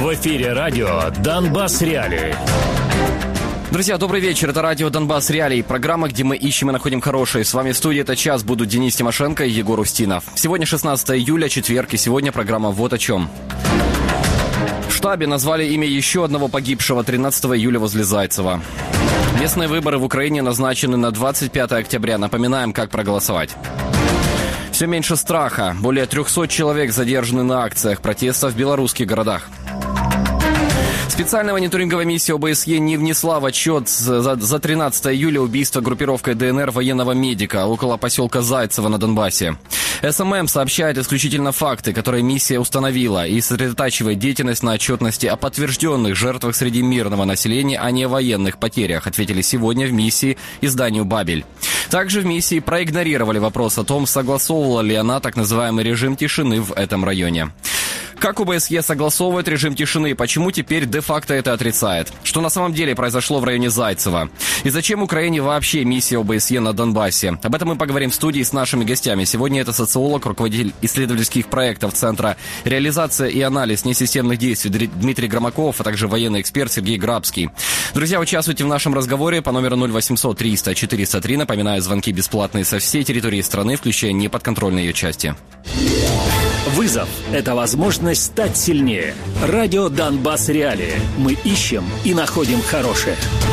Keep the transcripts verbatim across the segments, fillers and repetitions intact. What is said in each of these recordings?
В эфире радио «Донбасс Реалии». Друзья, добрый вечер. Это радио «Донбасс Реалии», программа, где мы ищем и находим хорошие. С вами в студии этот час будут Денис Тимошенко и Егор Устинов. Сегодня шестнадцатое июля, четверг, и сегодня программа «Вот о чем». В штабе назвали имя еще одного погибшего тринадцатого июля возле Зайцева. Местные выборы в Украине назначены на двадцать пятое октября. Напоминаем, как проголосовать. Все меньше страха. Более трехсот человек задержаны на акциях протеста в белорусских городах. Специальная мониторинговая миссия ОБСЕ не внесла в отчет за, за тринадцатое июля убийство группировкой ДНР военного медика около поселка Зайцево на Донбассе. СММ сообщает исключительно факты, которые миссия установила, и сосредотачивает деятельность на отчетности о подтвержденных жертвах среди мирного населения, а не о военных потерях, ответили сегодня в миссии изданию «Бабель». Также в миссии проигнорировали вопрос о том, согласовывала ли она так называемый режим тишины в этом районе. Как ОБСЕ согласовывает режим тишины, почему теперь де-факто это отрицает? Что на самом деле произошло в районе Зайцева? И зачем Украине вообще миссия ОБСЕ на Донбассе? Об этом мы поговорим в студии с нашими гостями. Сегодня это социолог, руководитель исследовательских проектов Центра «Реализация и анализ несистемных действий» Дмитрий Громаков, а также военный эксперт Сергей Грабский. Друзья, участвуйте в нашем разговоре по номеру ноль восемьсот триста четыреста три. Напоминаю, звонки бесплатные со всей территории страны, включая неподконтрольные ее части. Вызов – это возможность стать сильнее. Радио «Донбасс Реалии». Мы ищем и находим хорошее.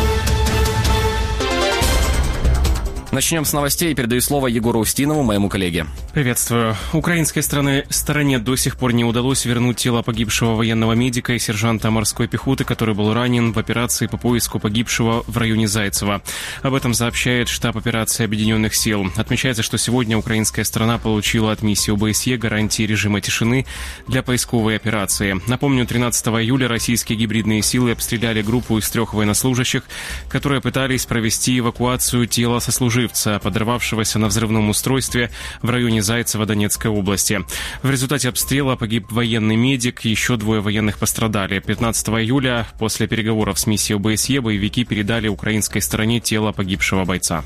Начнем с новостей. Передаю слово Егору Устинову, моему коллеге. Приветствую. Украинской стороны, стороне до сих пор не удалось вернуть тело погибшего военного медика и сержанта морской пехоты, который был ранен в операции по поиску погибшего в районе Зайцева. Об этом сообщает штаб операции Объединенных сил. Отмечается, что сегодня украинская сторона получила от миссии ОБСЕ гарантии режима тишины для поисковой операции. Напомню, тринадцатого июля российские гибридные силы обстреляли группу из трех военнослужащих, которые пытались провести эвакуацию тела сослуживцев, подорвавшегося на взрывном устройстве в районе Зайцева Донецкой области. В результате обстрела погиб военный медик, еще двое военных пострадали. пятнадцатого июля после переговоров с миссией ОБСЕ боевики передали украинской стороне тело погибшего бойца.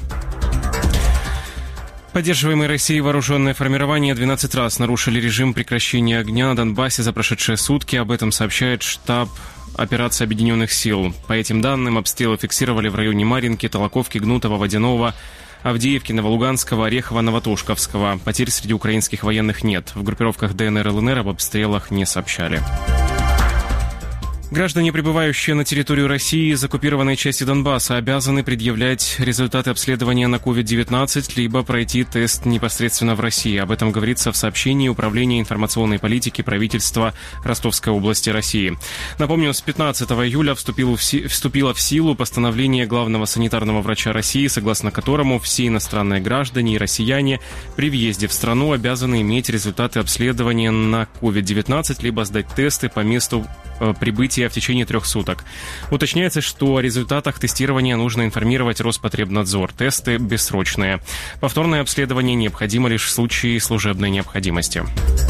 Поддерживаемые Россией вооруженные формирования двенадцать раз нарушили режим прекращения огня на Донбассе за прошедшие сутки. Об этом сообщает штаб операции Объединенных сил. По этим данным, обстрелы фиксировали в районе Марьинки, Толоковки, Гнутова, Водяного, Авдеевки, Новолуганского, Орехова, Новотошковского. Потерь среди украинских военных нет. В группировках ДНР и ЛНР об обстрелах не сообщали. Граждане, прибывающие на территорию России из оккупированной части Донбасса, обязаны предъявлять результаты обследования на ковид девятнадцать, либо пройти тест непосредственно в России. Об этом говорится в сообщении Управления информационной политики правительства Ростовской области России. Напомню, с пятнадцатого июля вступило в, си- вступило в силу постановление главного санитарного врача России, согласно которому все иностранные граждане и россияне при въезде в страну обязаны иметь результаты обследования на ковид девятнадцать, либо сдать тесты по месту э, прибытия в течение трех суток. Уточняется, что о результатах тестирования нужно информировать Роспотребнадзор. Тесты бессрочные. Повторное обследование необходимо лишь в случае служебной необходимости.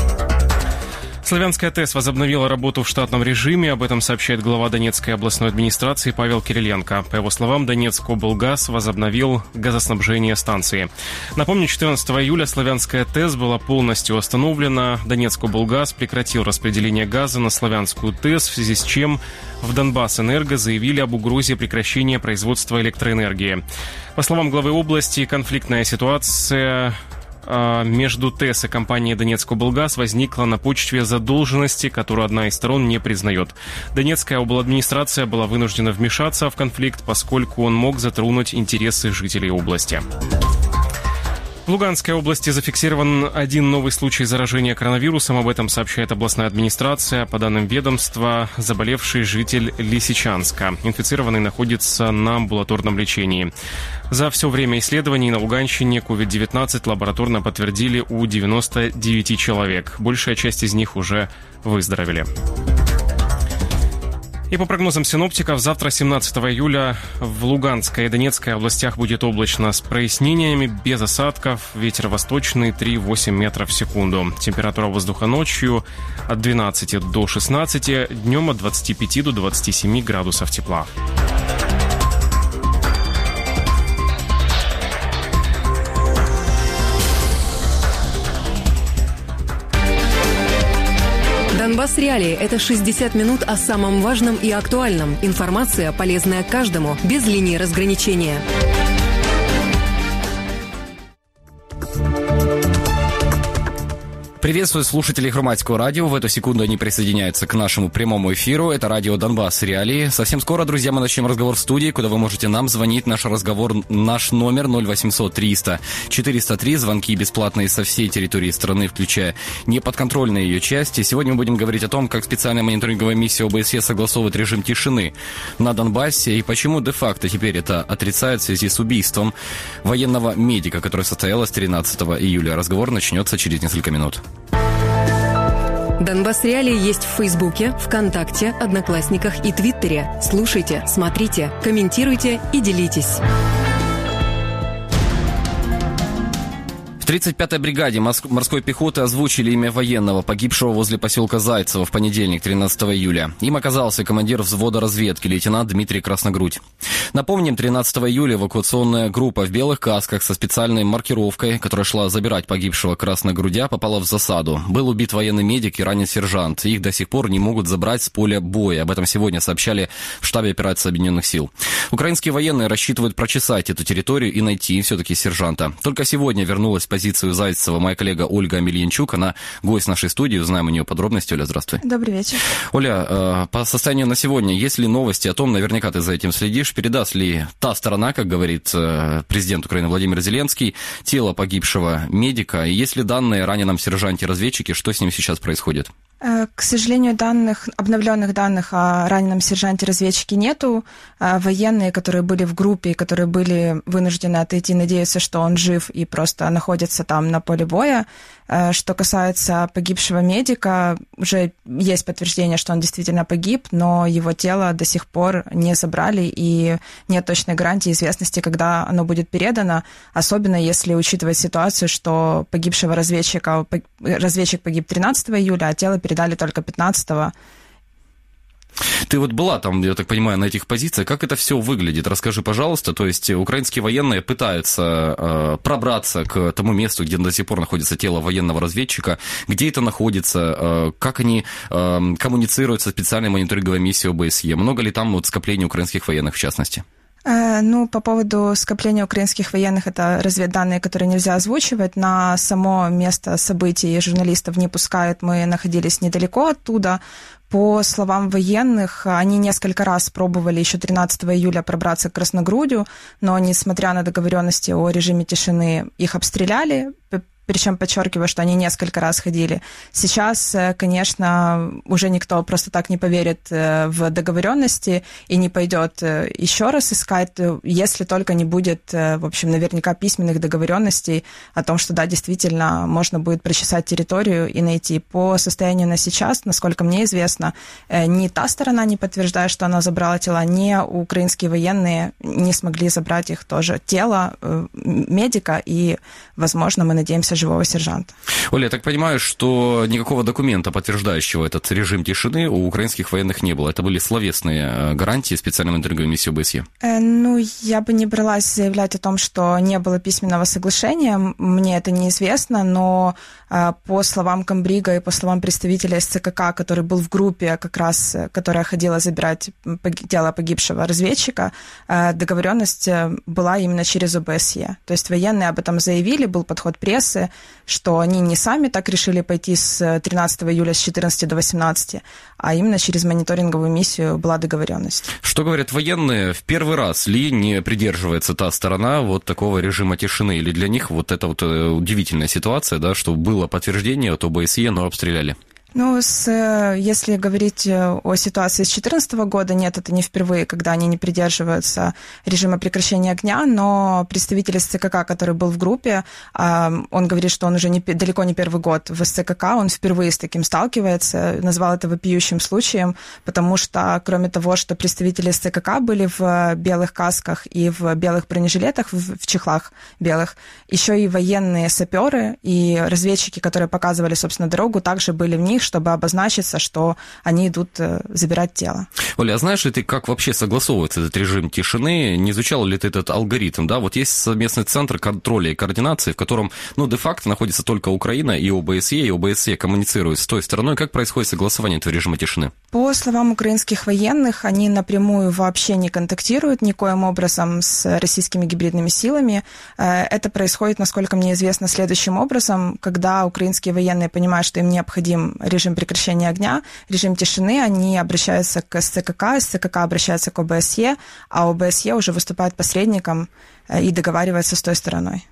Славянская ТЭС возобновила работу в штатном режиме. Об этом сообщает глава Донецкой областной администрации Павел Кириленко. По его словам, Донецкоблгаз возобновил газоснабжение станции. Напомню, четырнадцатого июля Славянская ТЭС была полностью остановлена. Донецкоблгаз прекратил распределение газа на Славянскую ТЭС, в связи с чем в Донбассэнерго заявили об угрозе прекращения производства электроэнергии. По словам главы области, конфликтная ситуация между ТЭС и компанией Донецкоблгаз возникла на почве задолженности, которую одна из сторон не признает. Донецкая обладминистрация была вынуждена вмешаться в конфликт, поскольку он мог затронуть интересы жителей области. В Луганской области зафиксирован один новый случай заражения коронавирусом. Об этом сообщает областная администрация. По данным ведомства, заболевший житель Лисичанска. Инфицированный находится на амбулаторном лечении. За все время исследований на Луганщине ковид девятнадцать лабораторно подтвердили у девяноста девяти человек. Большая часть из них уже выздоровели. И по прогнозам синоптиков, завтра, семнадцатого июля, в Луганской и Донецкой областях будет облачно с прояснениями, без осадков, ветер восточный три-восемь метров в секунду. Температура воздуха ночью от двенадцати до шестнадцати, днем от двадцати пяти до двадцати семи градусов тепла. Донбасс Реалии – это шестьдесят минут о самом важном и актуальном. Информация, полезная каждому, без линии разграничения. Приветствую слушателей Хроматского радио. В эту секунду они присоединяются к нашему прямому эфиру. Это радио Донбасс Реалии. Совсем скоро, друзья, мы начнем разговор в студии, куда вы можете нам звонить. Наш разговор, наш номер ноль восемьсот триста четыреста три. Звонки бесплатные со всей территории страны, включая неподконтрольные ее части. Сегодня мы будем говорить о том, как специальная мониторинговая миссия ОБСЕ согласовывает режим тишины на Донбассе и почему де-факто теперь это отрицает в связи с убийством военного медика, которое состоялось тринадцатого июля. Разговор начнется через несколько минут. Донбасс Реалии есть в Фейсбуке, ВКонтакте, Одноклассниках и Твиттере. Слушайте, смотрите, комментируйте и делитесь. В тридцать пятой бригаде морской пехоты озвучили имя военного, погибшего возле поселка Зайцево в понедельник, тринадцатого июля. Им оказался командир взвода разведки, лейтенант Дмитрий Красногрудь. Напомним, тринадцатого июля эвакуационная группа в белых касках со специальной маркировкой, которая шла забирать погибшего Красногрудя, попала в засаду. Был убит военный медик и ранен сержант. Их до сих пор не могут забрать с поля боя. Об этом сегодня сообщали в штабе операции Объединенных сил. Украинские военные рассчитывают прочесать эту территорию и найти все-таки сержанта. Только сегодня вернулась в позицию Зайцева моя коллега Ольга Амельянчук. Она гость нашей студии. Узнаем у нее подробности. Оля, здравствуй. Добрый вечер. Оля, по состоянию на сегодня, есть ли новости о том, наверняка ты за этим следишь, передаст ли та сторона, как говорит президент Украины Владимир Зеленский, тело погибшего медика? И есть ли данные о раненом сержанте-разведчике? Что с ним сейчас происходит? К сожалению, данных, обновленных данных о раненом сержанте-разведчике нету. Военные, которые были в группе, которые были вынуждены отойти, надеются, что он жив и просто находится там на поле боя. Что касается погибшего медика, уже есть подтверждение, что он действительно погиб, но его тело до сих пор не забрали, и нет точной гарантии известности, когда оно будет передано, особенно если учитывать ситуацию, что погибшего разведчика, разведчик погиб тринадцатого июля, а тело передали только пятнадцатого. Ты вот была там, я так понимаю, на этих позициях. Как это все выглядит? Расскажи, пожалуйста. То есть украинские военные пытаются э, пробраться к тому месту, где до сих пор находится тело военного разведчика. Где это находится? Э, как они э, коммуницируют со специальной мониторинговой миссией ОБСЕ? Много ли там вот скоплений украинских военных в частности? Ну, по поводу скопления украинских военных, это разведданные, которые нельзя озвучивать. На само место событий журналистов не пускают. Мы находились недалеко оттуда. По словам военных, они несколько раз пробовали еще тринадцатого июля пробраться к Красногрудю, но, несмотря на договоренности о режиме тишины, их обстреляли. Причем подчеркиваю, что они несколько раз ходили. Сейчас, конечно, уже никто просто так не поверит в договоренности и не пойдет еще раз искать, если только не будет, в общем, наверняка письменных договоренностей о том, что да, действительно, можно будет прочесать территорию и найти. По состоянию на сейчас, насколько мне известно, ни та сторона не подтверждает, что она забрала тела, ни украинские военные не смогли забрать их тоже тело медика, и, возможно, мы надеемся, живого сержанта. Оля, я так понимаю, что никакого документа, подтверждающего этот режим тишины, у украинских военных не было. Это были словесные гарантии специальной мониторинговой миссии ОБСЕ? Э, ну, я бы не бралась заявлять о том, что не было письменного соглашения. Мне это неизвестно, но э, по словам комбрига и по словам представителя СЦКК, который был в группе, как раз, которая ходила забирать тело погибшего разведчика, э, договоренность была именно через ОБСЕ. То есть военные об этом заявили, был подход прессы, что они не сами так решили пойти с тринадцатого июля с четырнадцати до восемнадцати, а именно через мониторинговую миссию была договоренность. Что говорят военные? В первый раз ли не придерживается та сторона вот такого режима тишины? Или для них вот это вот удивительная ситуация, да, что было подтверждение от ОБСЕ, но обстреляли? Ну, с, если говорить о ситуации с две тысячи четырнадцатого года, нет, это не впервые, когда они не придерживаются режима прекращения огня, но представитель СЦКК, который был в группе, он говорит, что он уже не, далеко не первый год в СЦКК, он впервые с таким сталкивается, назвал это вопиющим случаем, потому что, кроме того, что представители СЦКК были в белых касках и в белых бронежилетах, в, в чехлах белых, еще и военные саперы и разведчики, которые показывали, собственно, дорогу, также были в них, них, чтобы обозначиться, что они идут забирать тело. Оля, а знаешь ли ты, как вообще согласовывается этот режим тишины? Не изучал ли ты этот алгоритм? Да, вот есть совместный центр контроля и координации, в котором, ну, де-факто находится только Украина и ОБСЕ, и ОБСЕ коммуницирует с той стороной. Как происходит согласование этого режима тишины? По словам украинских военных, они напрямую вообще не контактируют никоим образом с российскими гибридными силами. Это происходит, насколько мне известно, следующим образом. Когда украинские военные понимают, что им необходим режим прекращения огня, режим тишины, они обращаются к СЦКК, СЦКК обращается к ОБСЕ, а ОБСЕ уже выступает посредником и договаривается с той стороной.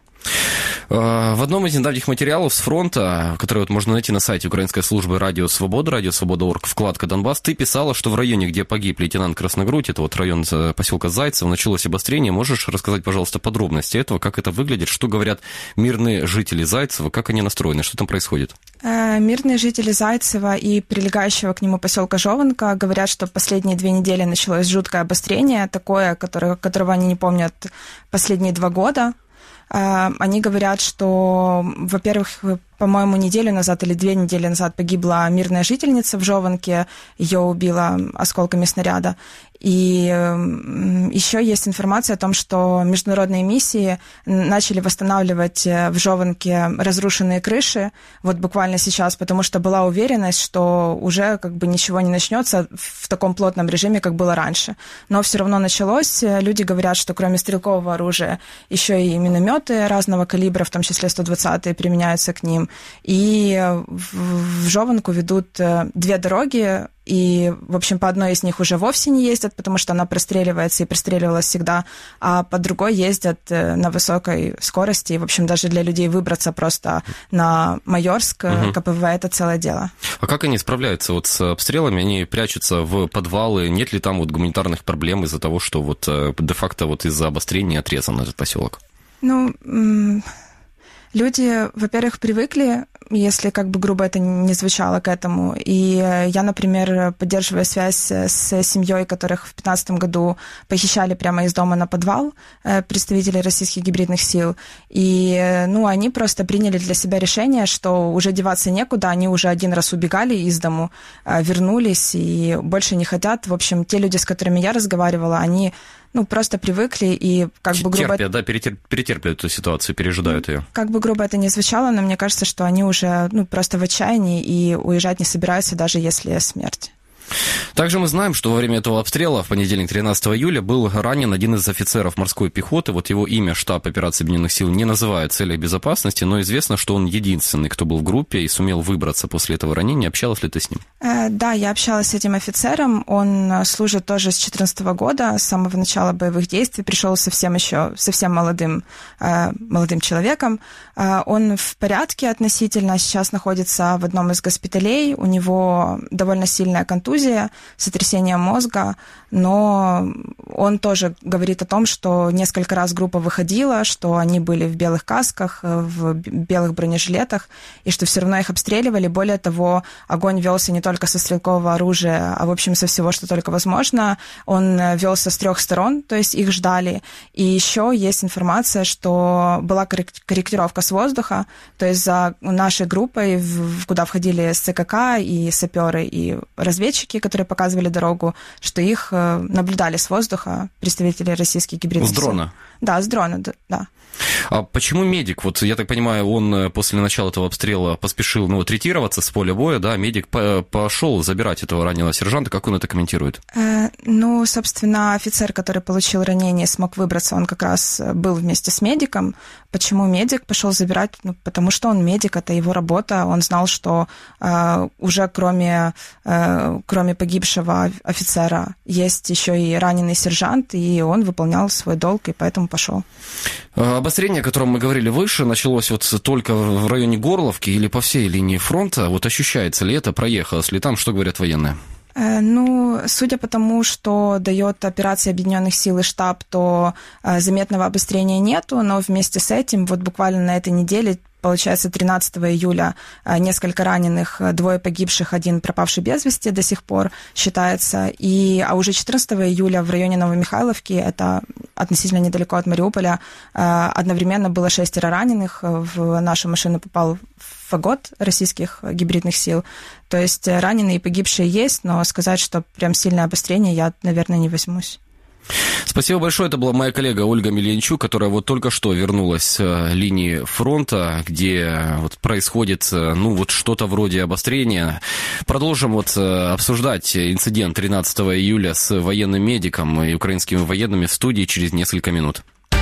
В одном из недавних материалов с фронта, который вот можно найти на сайте украинской службы «Радио Свобода», радио свобода точка орг, вкладка «Донбасс», ты писала, что в районе, где погиб лейтенант Красногрудь, это вот район поселка Зайцево, началось обострение. Можешь рассказать, пожалуйста, подробности этого, как это выглядит, что говорят мирные жители Зайцева, как они настроены, что там происходит? Мирные жители Зайцева и прилегающего к нему поселка Жованка говорят, что последние две недели началось жуткое обострение, такое, которое, которого они не помнят последние два года. Они говорят, что, во-первых, по-моему, неделю назад или две недели назад погибла мирная жительница в Жованке, ее убило осколками снаряда. И еще есть информация о том, что международные миссии начали восстанавливать в Жованке разрушенные крыши, вот буквально сейчас, потому что была уверенность, что уже как бы ничего не начнется в таком плотном режиме, как было раньше. Но все равно началось. Люди говорят, что кроме стрелкового оружия еще и минометы разного калибра, в том числе сто двадцатые, применяются к ним. И в Жованку ведут две дороги, и, в общем, по одной из них уже вовсе не ездят, потому что она простреливается и простреливалась всегда, а по другой ездят на высокой скорости. И, в общем, даже для людей выбраться просто на Майорск, угу. КПВ, это целое дело. А как они справляются вот с обстрелами? Они прячутся в подвалы? Нет ли там вот гуманитарных проблем из-за того, что вот де-факто вот из-за обострения отрезан этот поселок? Ну... Люди, во-первых, привыкли, если как бы грубо это не звучало, к этому. И я, например, поддерживаю связь с семьей, которых в две тысячи пятнадцатом году похищали прямо из дома на подвал представители российских гибридных сил. И, ну, они просто приняли для себя решение, что уже деваться некуда, они уже один раз убегали из дому, вернулись и больше не хотят. В общем, те люди, с которыми я разговаривала, они... Ну, просто привыкли и как бы грубо... Терпят, да, перетерп, перетерпят эту ситуацию, пережидают ее. Как бы грубо это ни звучало, но мне кажется, что они уже, ну, просто в отчаянии и уезжать не собираются, даже если смерть. Также мы знаем, что во время этого обстрела в понедельник, тринадцатого июля, был ранен один из офицеров морской пехоты. Вот его имя штаб операции Объединенных сил не называет в целях безопасности, но известно, что он единственный, кто был в группе и сумел выбраться после этого ранения. Общалась ли ты с ним? Э, да, я общалась с этим офицером. Он служит тоже с две тысячи четырнадцатого года, с самого начала боевых действий. Пришел совсем еще, совсем молодым, э, молодым человеком. Э, он в порядке относительно, сейчас находится в одном из госпиталей. У него довольно сильная контузия, сотрясение мозга, но он тоже говорит о том, что несколько раз группа выходила, что они были в белых касках, в белых бронежилетах, и что все равно их обстреливали. Более того, огонь велся не только со стрелкового оружия, а, в общем, со всего, что только возможно. Он велся с трех сторон, то есть их ждали. И еще есть информация, что была корректировка с воздуха, то есть за нашей группой, куда входили СЦКК и саперы, и разведчики, которые показывали дорогу, что их наблюдали с воздуха представители российских гибридных сил. С дрона? Да, с дрона, да. А почему медик? Вот, я так понимаю, он после начала этого обстрела поспешил, ну, вот, ретироваться с поля боя, да, медик пошел забирать этого раненого сержанта. Как он это комментирует? Э, ну, собственно, офицер, который получил ранение, смог выбраться, он как раз был вместе с медиком. Почему медик пошел забирать? Ну, потому что он медик, это его работа. Он знал, что э, уже кроме, э, кроме погибшего офицера есть еще и раненый сержант, и он выполнял свой долг, и поэтому пошел. Обострение, о котором мы говорили выше, началось вот только в районе Горловки или по всей линии фронта. Вот ощущается ли это, проехалось ли там, что говорят военные? Ну, судя по тому, что дает операция Объединенных сил и штаб, то заметного обострения нету, но вместе с этим вот буквально на этой неделе получается, тринадцатого июля несколько раненых, двое погибших, один пропавший без вести до сих пор считается. И, а уже четырнадцатого июля в районе Новомихайловки, это относительно недалеко от Мариуполя, одновременно было шестеро раненых. В нашу машину попал фагот российских гибридных сил. То есть раненые и погибшие есть, но сказать, что прям сильное обострение, я, наверное, не возьмусь. Спасибо большое. Это была моя коллега Ольга Мельянчук, которая вот только что вернулась с линии фронта, где вот происходит, ну, вот что-то вроде обострения. Продолжим вот обсуждать инцидент тринадцатого июля с военным медиком и украинскими военными в студии через несколько минут.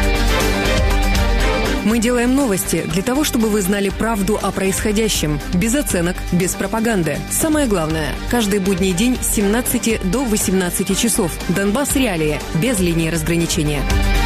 Мы делаем новости для того, чтобы вы знали правду о происходящем. Без оценок, без пропаганды. Самое главное, каждый будний день с семнадцати до восемнадцати часов. Донбасс Реалии. Без линии разграничения.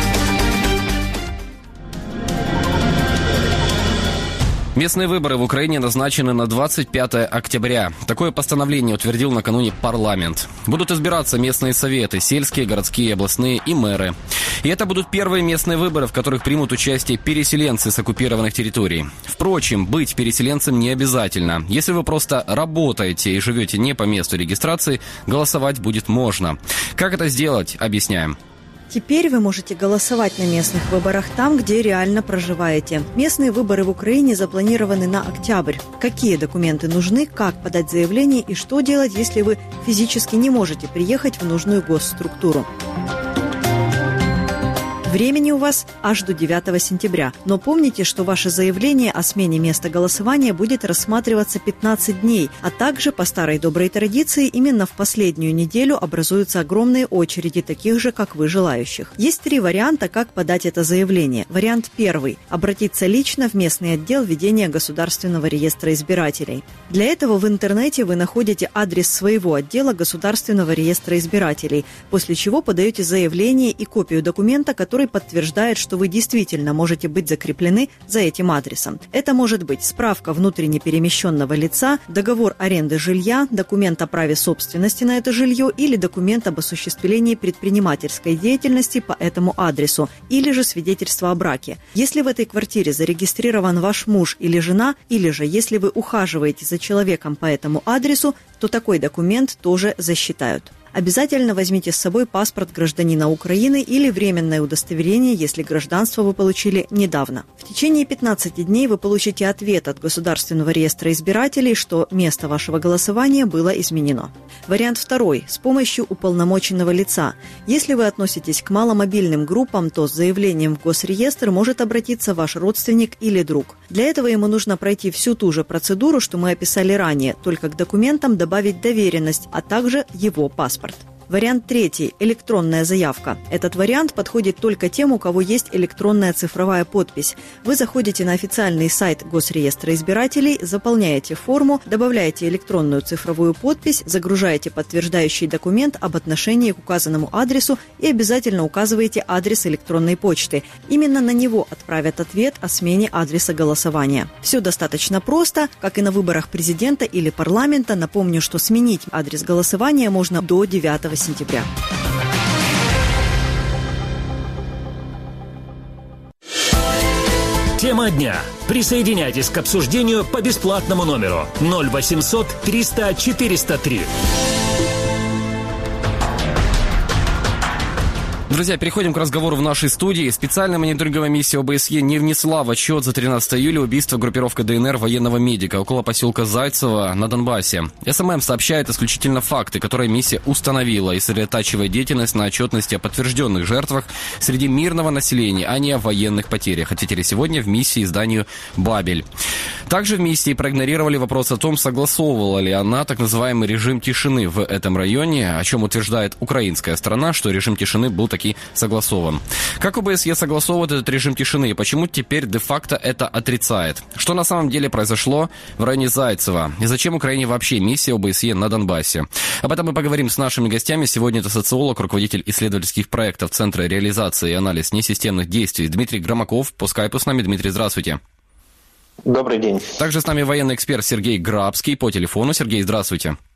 Местные выборы в Украине назначены на двадцать пятое октября. Такое постановление утвердил накануне парламент. Будут избираться местные советы, сельские, городские, областные и мэры. И это будут первые местные выборы, в которых примут участие переселенцы с оккупированных территорий. Впрочем, быть переселенцем не обязательно. Если вы просто работаете и живете не по месту регистрации, голосовать будет можно. Как это сделать, объясняем. Теперь вы можете голосовать на местных выборах там, где реально проживаете. Местные выборы в Украине запланированы на октябрь. Какие документы нужны, как подать заявление и что делать, если вы физически не можете приехать в нужную госструктуру. Времени у вас аж до девятого сентября. Но помните, что ваше заявление о смене места голосования будет рассматриваться пятнадцать дней, а также, по старой доброй традиции, именно в последнюю неделю образуются огромные очереди таких же, как вы, желающих. Есть три варианта, как подать это заявление. Вариант первый – обратиться лично в местный отдел ведения Государственного реестра избирателей. Для этого в интернете вы находите адрес своего отдела Государственного реестра избирателей, после чего подаете заявление и копию документа, который подтверждает, что вы действительно можете быть закреплены за этим адресом. Это может быть справка внутренне перемещенного лица, договор аренды жилья, документ о праве собственности на это жилье или документ об осуществлении предпринимательской деятельности по этому адресу, или же свидетельство о браке. Если в этой квартире зарегистрирован ваш муж или жена, или же если вы ухаживаете за человеком по этому адресу, то такой документ тоже засчитают. Обязательно возьмите с собой паспорт гражданина Украины или временное удостоверение, если гражданство вы получили недавно. В течение пятнадцати дней вы получите ответ от Государственного реестра избирателей, что место вашего голосования было изменено. Вариант второй – с помощью уполномоченного лица. Если вы относитесь к маломобильным группам, то с заявлением в Госреестр может обратиться ваш родственник или друг. Для этого ему нужно пройти всю ту же процедуру, что мы описали ранее, только к документам добавить доверенность, а также его паспорт. Вариант третий – электронная заявка. Этот вариант подходит только тем, у кого есть электронная цифровая подпись. Вы заходите на официальный сайт Госреестра избирателей, заполняете форму, добавляете электронную цифровую подпись, загружаете подтверждающий документ об отношении к указанному адресу и обязательно указываете адрес электронной почты. Именно на него отправят ответ о смене адреса голосования. Все достаточно просто, как и на выборах президента или парламента. Напомню, что сменить адрес голосования можно до девятого сентября. Тема дня. Присоединяйтесь к обсуждению по бесплатному номеру ноль восемьсот триста четыреста три. Друзья, переходим к разговору в нашей студии. Специальная мониторинговая миссия ОБСЕ не внесла в отчет за тринадцатое июля убийство группировка ДНР военного медика около поселка Зайцево на Донбассе. СММ сообщает исключительно факты, которые миссия установила, и сосредотачивает деятельность на отчетности о подтвержденных жертвах среди мирного населения, а не о военных потерях, ответили сегодня в миссии изданию «Бабель». Также в миссии проигнорировали вопрос о том, согласовывала ли она так называемый режим тишины в этом районе, о чем утверждает украинская сторона, что режим тишины был таки согласован. Как ОБСЕ согласовывает этот режим тишины и почему теперь де-факто это отрицает? Что на самом деле произошло в районе Зайцева? И зачем Украине вообще миссия ОБСЕ на Донбассе? Об этом мы поговорим с нашими гостями. Сегодня это социолог, руководитель исследовательских проектов Центра реализации и анализ несистемных действий Дмитрий Громаков. По скайпу с нами. Дмитрий, здравствуйте. Добрый день. Также с нами военный эксперт Сергей Грабский по телефону. Сергей, здравствуйте.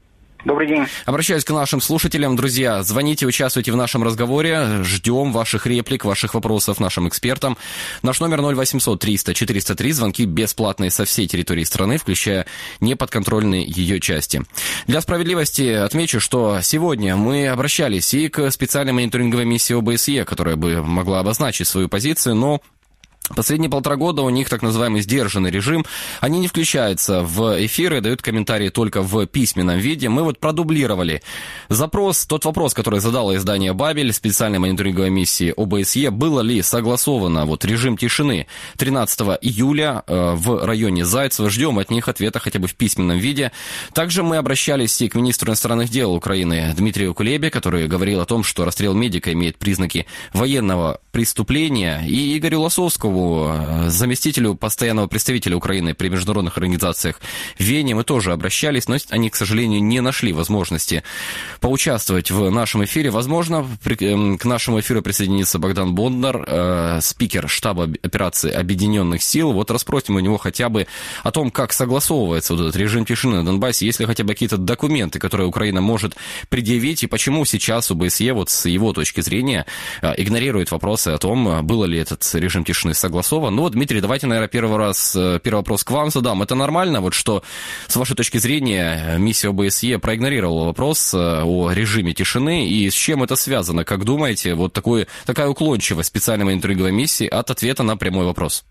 Добрый день. Обращаюсь к нашим слушателям. Друзья, звоните, участвуйте в нашем разговоре. Ждем ваших реплик, ваших вопросов нашим экспертам. Наш номер ноль восемьсот триста четыреста три. Звонки бесплатные со всей территории страны, включая неподконтрольные ее части. Для справедливости отмечу, что сегодня мы обращались и к специальной мониторинговой миссии о бэ эс е, которая бы могла обозначить свою позицию, но последние полтора года у них так называемый сдержанный режим. Они не включаются в эфиры, дают комментарии только в письменном виде. Мы вот продублировали запрос, тот вопрос, который задало издание «Бабель» специальной мониторинговой миссии о бэ эс е. Было ли согласовано вот режим тишины тринадцатого июля э, в районе Зайцево? Ждем от них ответа хотя бы в письменном виде. Также мы обращались и к министру иностранных дел Украины Дмитрию Кулебе, который говорил о том, что расстрел медика имеет признаки военного преступления, и Игорю Лосовскому, заместителю постоянного представителя Украины при международных организациях в Вене, мы тоже обращались, но они, к сожалению, не нашли возможности поучаствовать в нашем эфире. Возможно, к нашему эфиру присоединится Богдан Бондар, спикер штаба операции Объединенных сил. Вот расспросим у него хотя бы о том, как согласовывается вот этот режим тишины на Донбассе, есть ли хотя бы какие-то документы, которые Украина может предъявить, и почему сейчас о бэ эс е, вот с его точки зрения, игнорирует вопросы о том, был ли этот режим тишины согласован. Ну вот, Дмитрий, давайте, наверное, первый раз, первый вопрос к вам задам. Это нормально, вот что, с вашей точки зрения, миссия о бэ эс е проигнорировала вопрос о режиме тишины, и с чем это связано? Как думаете, вот такой, такая уклончивость специальной мониторинговой миссии от ответа на прямой вопрос?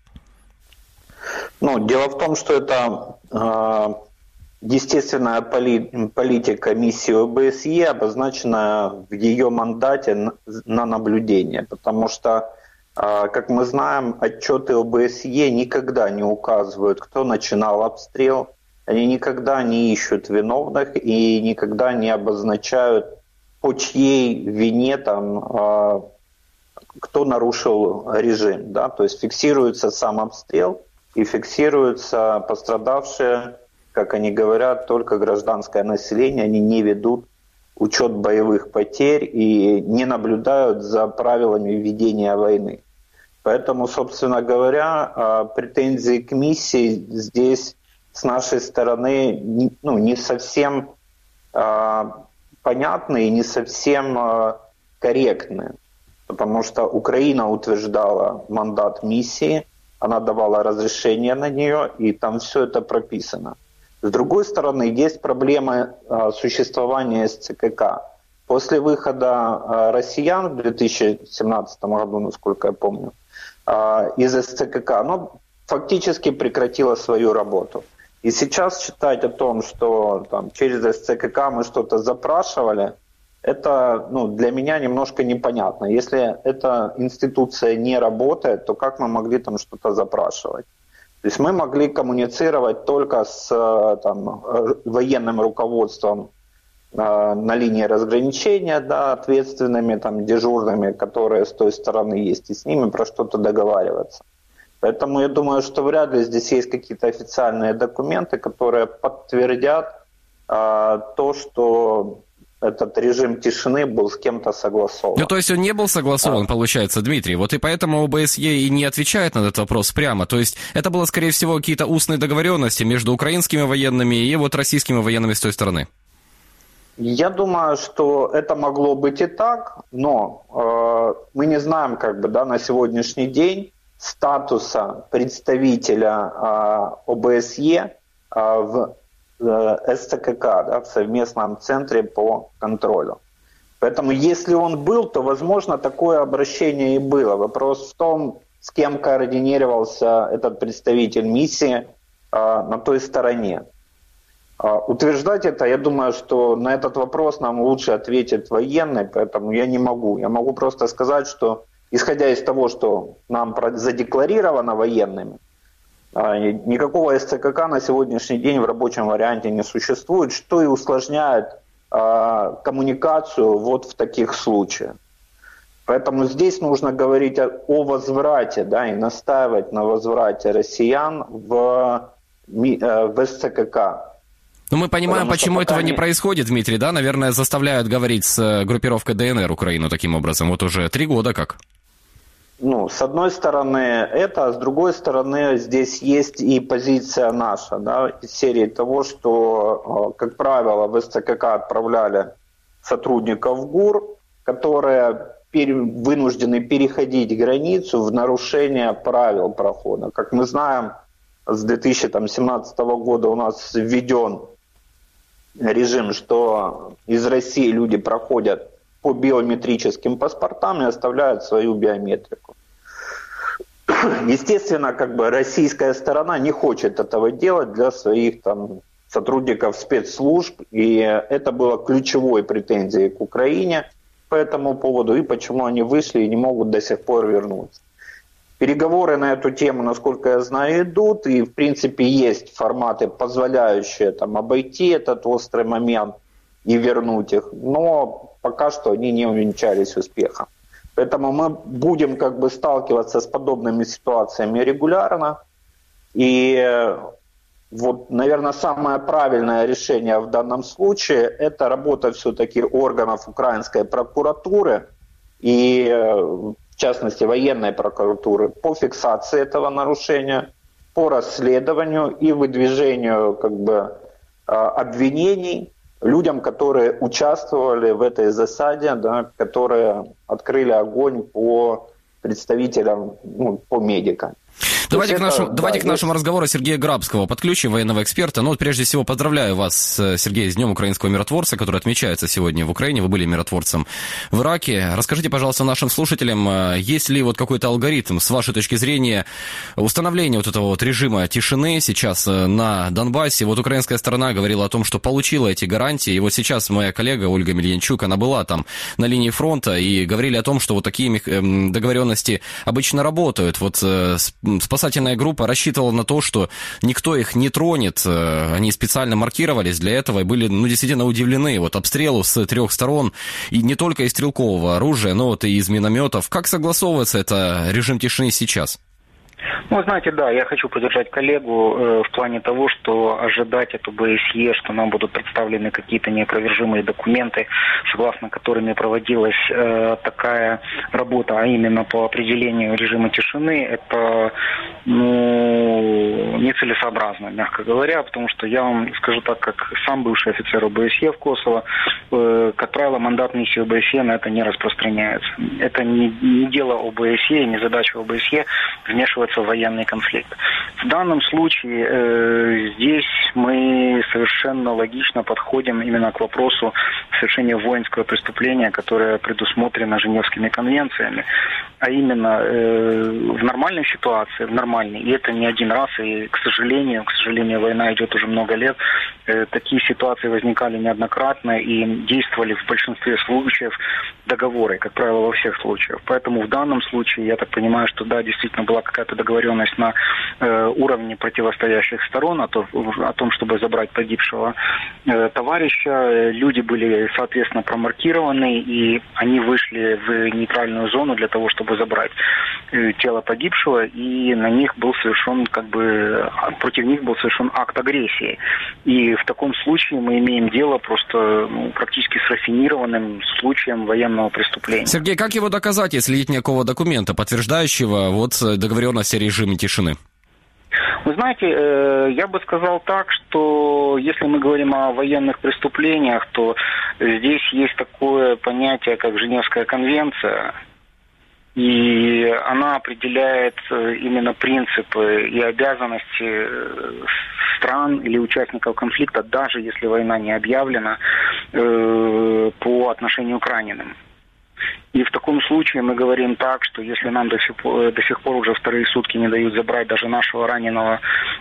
Ну, дело в том, что это э, естественная поли- политика миссии о бэ эс е, обозначена в ее мандате на, на наблюдение, потому что, как мы знаем, отчеты о бэ эс е никогда не указывают, кто начинал обстрел, они никогда не ищут виновных и никогда не обозначают, по чьей вине там, кто нарушил режим. Да? То есть фиксируется сам обстрел и фиксируются пострадавшие, как они говорят, только гражданское население, они не ведут учет боевых потерь и не наблюдают за правилами ведения войны. Поэтому, собственно говоря, претензии к миссии здесь с нашей стороны ну, не совсем понятны и не совсем корректны. Потому что Украина утверждала мандат миссии, она давала разрешение на нее, и там все это прописано. С другой стороны, есть проблема существования эс цэ ка ка. После выхода россиян в две тысячи семнадцатом году, насколько я помню, из эс цэ ка ка, оно фактически прекратило свою работу. И сейчас читать о том, что там, через эс цэ ка ка мы что-то запрашивали, это ну, для меня немножко непонятно. Если эта институция не работает, то как мы могли там что-то запрашивать? То есть мы могли коммуницировать только с там, военным руководством э, на линии разграничения, да, ответственными, там, дежурными, которые с той стороны есть, и с ними про что-то договариваться. Поэтому я думаю, что вряд ли здесь есть какие-то официальные документы, которые подтвердят э, то, что этот режим тишины был с кем-то согласован. Ну, то есть он не был согласован, а. получается, Дмитрий. Вот и поэтому о бэ эс е и не отвечает на этот вопрос прямо. То есть это было, скорее всего, какие-то устные договоренности между украинскими военными и вот российскими военными с той стороны. Я думаю, что это могло быть и так, но э, мы не знаем, как бы, да, на сегодняшний день статуса представителя э, о бэ эс е э, в эс цэ ка ка, да, в совместном центре по контролю. Поэтому если он был, то, возможно, такое обращение и было. Вопрос в том, с кем координировался этот представитель миссии э, на той стороне. Э, утверждать это, я думаю, что на этот вопрос нам лучше ответит военный, поэтому я не могу. Я могу просто сказать, что, исходя из того, что нам задекларировано военными, никакого эс цэ ка ка на сегодняшний день в рабочем варианте не существует, что и усложняет э, коммуникацию вот в таких случаях. Поэтому здесь нужно говорить о, о возврате, да, и настаивать на возврате россиян в, э, в эс цэ ка ка. Ну, мы понимаем, Потому почему этого не... не происходит, Дмитрий, да? Наверное, заставляют говорить с группировкой дэ эн эр Украину таким образом. Вот уже три года как. ну, с одной стороны это, а с другой стороны здесь есть и позиция наша, да, из серии того, что, как правило, в СЦКК отправляли сотрудников ГУР, которые вынуждены переходить границу в нарушение правил прохода. Как мы знаем, с две тысячи семнадцатого года у нас введен режим, что из России люди проходят по биометрическим паспортам и оставляют свою биометрику. Естественно, как бы российская сторона не хочет этого делать для своих там сотрудников спецслужб, и это было ключевой претензией к Украине по этому поводу, и почему они вышли и не могут до сих пор вернуться. Переговоры на эту тему, насколько я знаю, идут, и в принципе есть форматы, позволяющие там обойти этот острый момент и вернуть их, но пока что они не увенчались успехом. Поэтому мы будем как бы сталкиваться с подобными ситуациями регулярно. И вот, наверное, самое правильное решение в данном случае – это работа все-таки органов украинской прокуратуры и, в частности, военной прокуратуры по фиксации этого нарушения, по расследованию и выдвижению как бы обвинений людям, которые участвовали в этой засаде, да, которые открыли огонь по представителям, ну, по медикам. Давайте, к, это, нашему, да, давайте есть... к нашему разговору Сергея Грабского. Подключим военного эксперта. Ну, вот прежде всего, поздравляю вас, Сергей, с Днем украинского миротворца, который отмечается сегодня в Украине. Вы были миротворцем в Ираке. Расскажите, пожалуйста, нашим слушателям, есть ли вот какой-то алгоритм, с вашей точки зрения, установления вот этого вот режима тишины сейчас на Донбассе? Вот украинская сторона говорила о том, что получила эти гарантии. И вот сейчас моя коллега Ольга Мельянчук, она была там на линии фронта, и говорили о том, что вот такие договоренности обычно работают. Вот спасательная группа рассчитывала на то, что никто их не тронет. Они специально маркировались для этого и были, ну, действительно удивлены вот обстрелу с трех сторон. И не только из стрелкового оружия, но вот и из минометов. Как согласовывается это режим тишины сейчас? Ну, знаете, да, я хочу поддержать коллегу э, в плане того, что ожидать от ОБСЕ, что нам будут представлены какие-то неопровержимые документы, согласно которыми проводилась э, такая работа, а именно по определению режима тишины, это, ну, нецелесообразно, мягко говоря, потому что я вам скажу так, как сам бывший офицер ОБСЕ в Косово, э, как правило, мандат миссии ОБСЕ на это не распространяется. Это не, не дело ОБСЕ, не задача ОБСЕ вмешиваться в военный конфликт. В данном случае э, здесь мы совершенно логично подходим именно к вопросу совершения воинского преступления, которое предусмотрено Женевскими конвенциями, а именно э, в нормальной ситуации, в нормальной, и это не один раз, и, к сожалению, к сожалению, война идет уже много лет, э, такие ситуации возникали неоднократно и действовали в большинстве случаев договоры, как правило, во всех случаях. Поэтому в данном случае, я так понимаю, что да, действительно была какая-то договоренность на э, уровне противостоящих сторон о, то, о том, чтобы забрать погибшего э, товарища. Люди были, соответственно, промаркированы, и они вышли в нейтральную зону для того, чтобы забрать э, тело погибшего, и на них был совершен, как бы, против них был совершен акт агрессии. И в таком случае мы имеем дело просто, ну, практически с рафинированным случаем военного преступления. Сергей, как его доказать, если нет никакого документа, подтверждающего вот договоренность о режиме тишины? Вы знаете, я бы сказал так, что если мы говорим о военных преступлениях, то здесь есть такое понятие, как Женевская конвенция, и она определяет именно принципы и обязанности стран или участников конфликта, даже если война не объявлена, по отношению к раненым. И в таком случае мы говорим так, что если нам до сих пор, до сих пор уже вторые сутки не дают забрать даже нашего раненого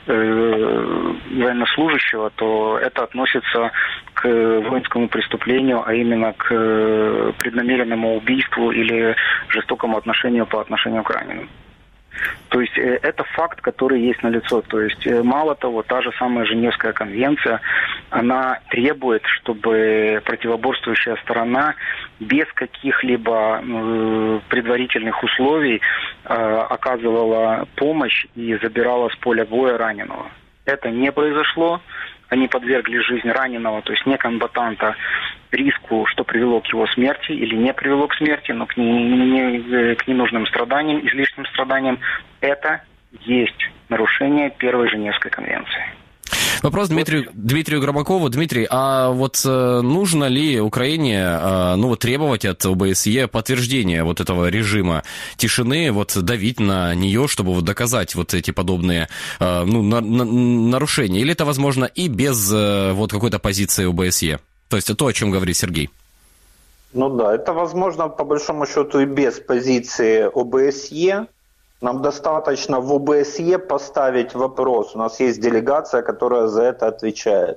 э, военнослужащего, то это относится к воинскому преступлению, а именно к преднамеренному убийству или жестокому отношению по отношению к раненым. То есть это факт, который есть налицо. То есть мало того, та же самая Женевская конвенция, она требует, чтобы противоборствующая сторона без каких-либо э, предварительных условий э, оказывала помощь и забирала с поля боя раненого. Это не произошло. Они подвергли жизнь раненого, то есть не комбатанта, риску, что привело к его смерти или не привело к смерти, но к, не, не, к ненужным страданиям, излишним страданиям, это есть нарушение Первой Женевской конвенции. Вопрос Дмитрию, Дмитрию Громакову. Дмитрий, а вот э, нужно ли Украине э, ну, вот, требовать от ОБСЕ подтверждения вот этого режима тишины, вот давить на нее, чтобы вот, доказать вот эти подобные э, ну, на, на, нарушения? Или это возможно и без э, вот, какой-то позиции ОБСЕ? То есть то, о чем говорит Сергей. Ну да, это возможно по большому счету и без позиции ОБСЕ. Нам достаточно в ОБСЕ поставить вопрос, у нас есть делегация, которая за это отвечает,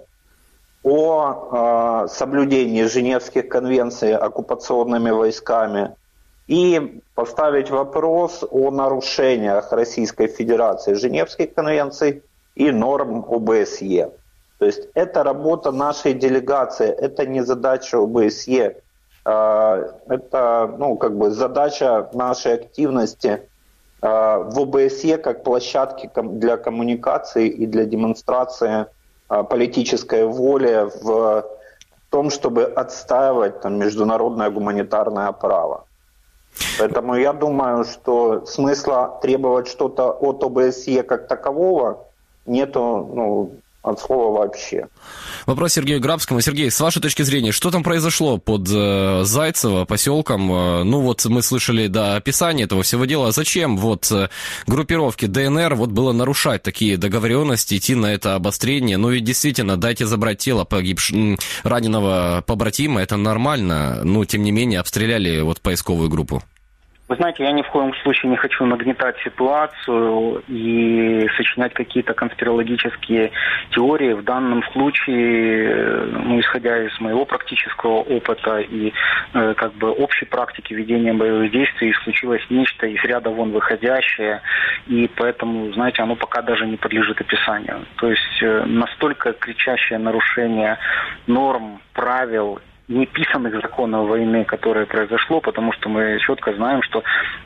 о э, соблюдении Женевских конвенций оккупационными войсками и поставить вопрос о нарушениях Российской Федерации Женевских конвенций и норм ОБСЕ. То есть это работа нашей делегации, это не задача ОБСЕ, э, это ну, как бы задача нашей активности в ОБСЕ как площадке для коммуникации и для демонстрации политической воли в том, чтобы отстаивать там, международное гуманитарное право. Поэтому я думаю, что смысла требовать что-то от ОБСЕ как такового нету ну, от слова вообще. Вопрос Сергею Грабскому. Сергей, с вашей точки зрения, что там произошло под э, Зайцево, поселком? Э, ну вот мы слышали, да, описание этого всего дела. Зачем вот э, группировке ДНР вот было нарушать такие договоренности, идти на это обострение? Ну ведь действительно, дайте забрать тело погибшего, раненого побратима, это нормально. Но тем не менее обстреляли вот поисковую группу. Вы знаете, я ни в коем случае не хочу нагнетать ситуацию и сочинять какие-то конспирологические теории. В данном случае, ну, исходя из моего практического опыта и э, как бы общей практики ведения боевых действий, случилось нечто из ряда вон выходящее, и поэтому, знаете, оно пока даже не подлежит описанию. То есть э, настолько кричащее нарушение норм, правил, неписанных законов войны, которое произошло, потому что мы четко знаем, что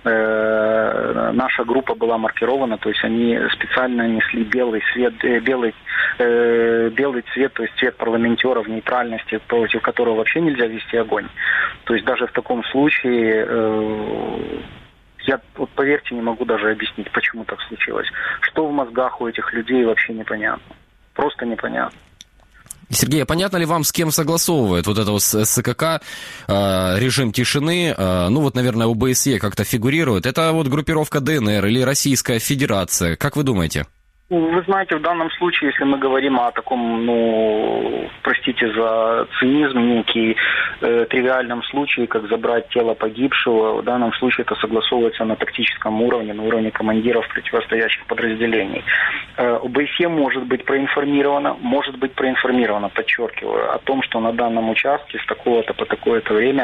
э, наша группа была маркирована, то есть они специально несли белый свет, э, белый, э, белый цвет, то есть цвет парламентеров нейтральности, против которого вообще нельзя вести огонь. То есть даже в таком случае э, я, вот поверьте, не могу даже объяснить, почему так случилось. Что в мозгах у этих людей, вообще непонятно. Просто непонятно. Сергей, а понятно ли вам, с кем согласовывает вот это вот СКК, э, режим тишины? Э, ну вот, наверное, ОБСЕ как-то фигурирует. Это вот группировка ДНР или Российская Федерация? Как вы думаете? Вы знаете, в данном случае, если мы говорим о таком, ну, простите за цинизм, некий э, тривиальном случае, как забрать тело погибшего, в данном случае это согласовывается на тактическом уровне, на уровне командиров противостоящих подразделений. Э, ОБСЕ может быть проинформировано, может быть проинформировано, подчеркиваю, о том, что на данном участке с такого-то по такое-то время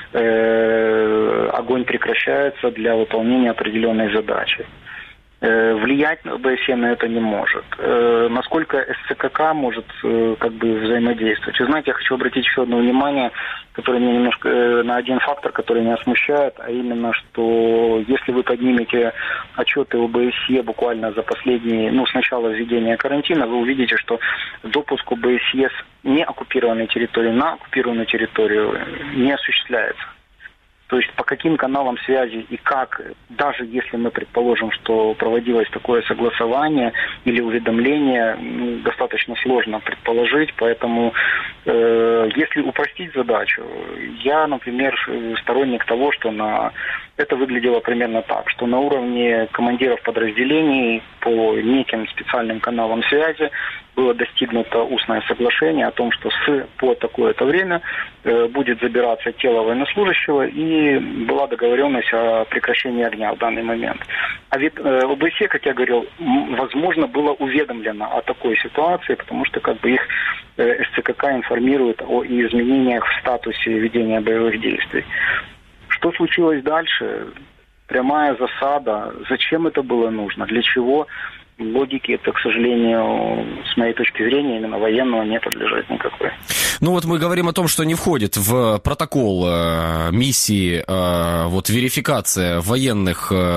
э, огонь прекращается для выполнения определенной задачи. Влиять на ОБСЕ на это не может. Насколько СЦКК может как бы взаимодействовать? Вы знаете, я хочу обратить еще одно внимание, которое меня немножко на один фактор, который меня смущает, а именно, что если вы поднимете отчеты ОБСЕ буквально за последние, ну, с начала введения карантина, вы увидите, что допуск ОБСЕ с неоккупированной территории на оккупированную территорию не осуществляется. То есть по каким каналам связи и как, даже если мы предположим, что проводилось такое согласование или уведомление, ну, достаточно сложно предположить, поэтому э, если упростить задачу, я, например, сторонник того, что на это выглядело примерно так, что на уровне командиров подразделений по неким специальным каналам связи было достигнуто устное соглашение о том, что с по такое-то время э, будет забираться тело военнослужащего, и была договоренность о прекращении огня в данный момент. А ведь э, ОБСЕ, как я говорил, возможно, было уведомлено о такой ситуации, потому что как бы их э, СЦКК информирует о изменениях в статусе ведения боевых действий. Что случилось дальше? Прямая засада. Зачем это было нужно? Для чего? логики это, к сожалению, с моей точки зрения, именно военного не подлежит никакой. Ну вот мы говорим о том, что не входит в протокол э, миссии э, вот верификация военных э,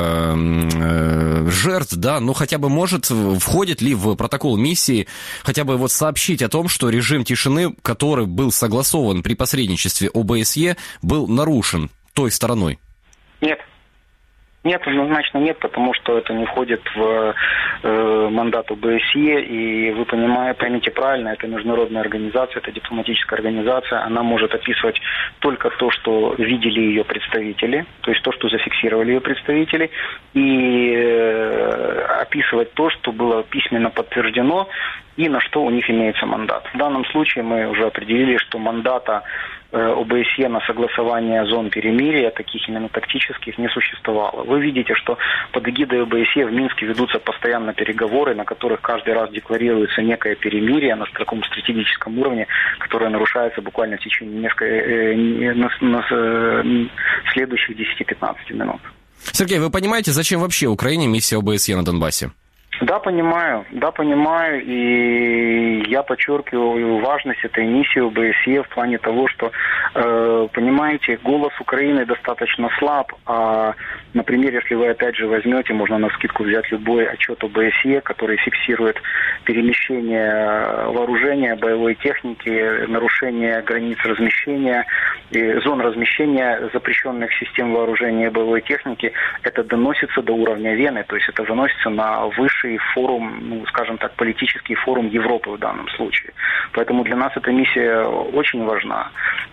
э, жертв, да, ну хотя бы может, входит ли в протокол миссии хотя бы вот сообщить о том, что режим тишины, который был согласован при посредничестве ОБСЕ, был нарушен той стороной? Нет. Нет, однозначно нет, потому что это не входит в э, мандат ОБСЕ, и вы понимаете, поймите правильно, это международная организация, это дипломатическая организация, она может описывать только то, что видели ее представители, то есть то, что зафиксировали ее представители, и э, описывать то, что было письменно подтверждено, и на что у них имеется мандат. В данном случае мы уже определили, что мандата ОБСЕ на согласование зон перемирия, таких именно тактических, не существовало. Вы видите, что под эгидой ОБСЕ в Минске ведутся постоянно переговоры, на которых каждый раз декларируется некое перемирие на таком стратегическом уровне, которое нарушается буквально в течение нескольких, на, на следующих десяти-пятнадцати минут. Сергей, вы понимаете, зачем вообще Украине миссия ОБСЕ на Донбассе? Да, понимаю, да, понимаю, и я подчеркиваю важность этой миссии ОБСЕ в плане того, что, э, понимаете, голос Украины достаточно слаб, а, например, если вы опять же возьмете, можно навскидку взять любой отчет ОБСЕ, который фиксирует перемещение вооружения, боевой техники, нарушение границ размещения, и зон размещения запрещенных систем вооружения и боевой техники, это доносится до уровня Вены, то есть это заносится на высший форум, ну, скажем так, политический форум Европы в данном случае. Поэтому для нас эта миссия очень важна.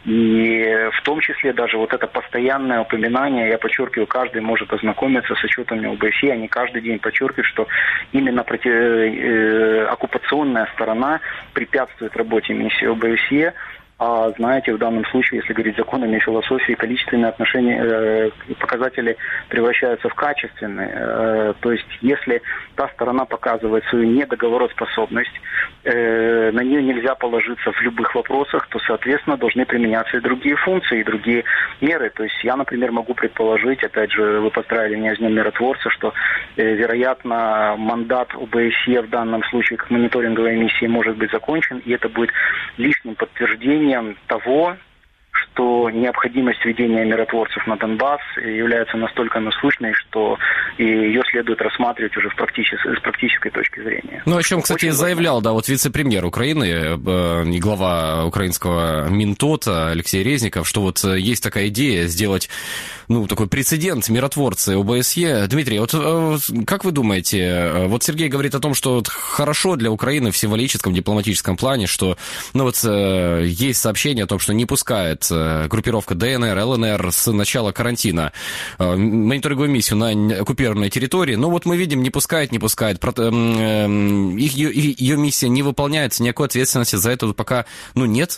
И в том числе даже вот это постоянное упоминание, я подчеркиваю, каждый может ознакомиться с отчетами ОБСЕ, они каждый день подчеркивают, что именно против, э, оккупационная сторона препятствует работе миссии ОБСЕ. А знаете, в данном случае, если говорить законами философии, количественные отношения, э, показатели превращаются в качественные. Э, то есть, если та сторона показывает свою недоговороспособность, э, на нее нельзя положиться в любых вопросах, то, соответственно, должны применяться и другие функции, и другие меры. То есть, я, например, могу предположить, опять же, вы поздравили меня с Днем миротворца, что, э, вероятно, мандат ОБСЕ в данном случае как мониторинговой миссии может быть закончен, и это будет лишним подтверждением того, что необходимость введения миротворцев на Донбасс является настолько насущной, что ее следует рассматривать уже в практичес... с практической точки зрения. Ну, о чем, кстати, очень заявлял, да, вот вице-премьер Украины э, и глава украинского Минтота Алексей Резников, что вот есть такая идея сделать, ну, такой прецедент миротворцы ОБСЕ. Дмитрий, вот э, как вы думаете, вот Сергей говорит о том, что вот хорошо для Украины в символическом, дипломатическом плане, что, ну, вот э, есть сообщение о том, что не пускает группировка ДНР, ЛНР с начала карантина мониторинговую миссию на оккупированной территории. Но вот мы видим, не пускает, не пускает. Их, ее, ее миссия не выполняется, никакой ответственности за это пока, ну, нет.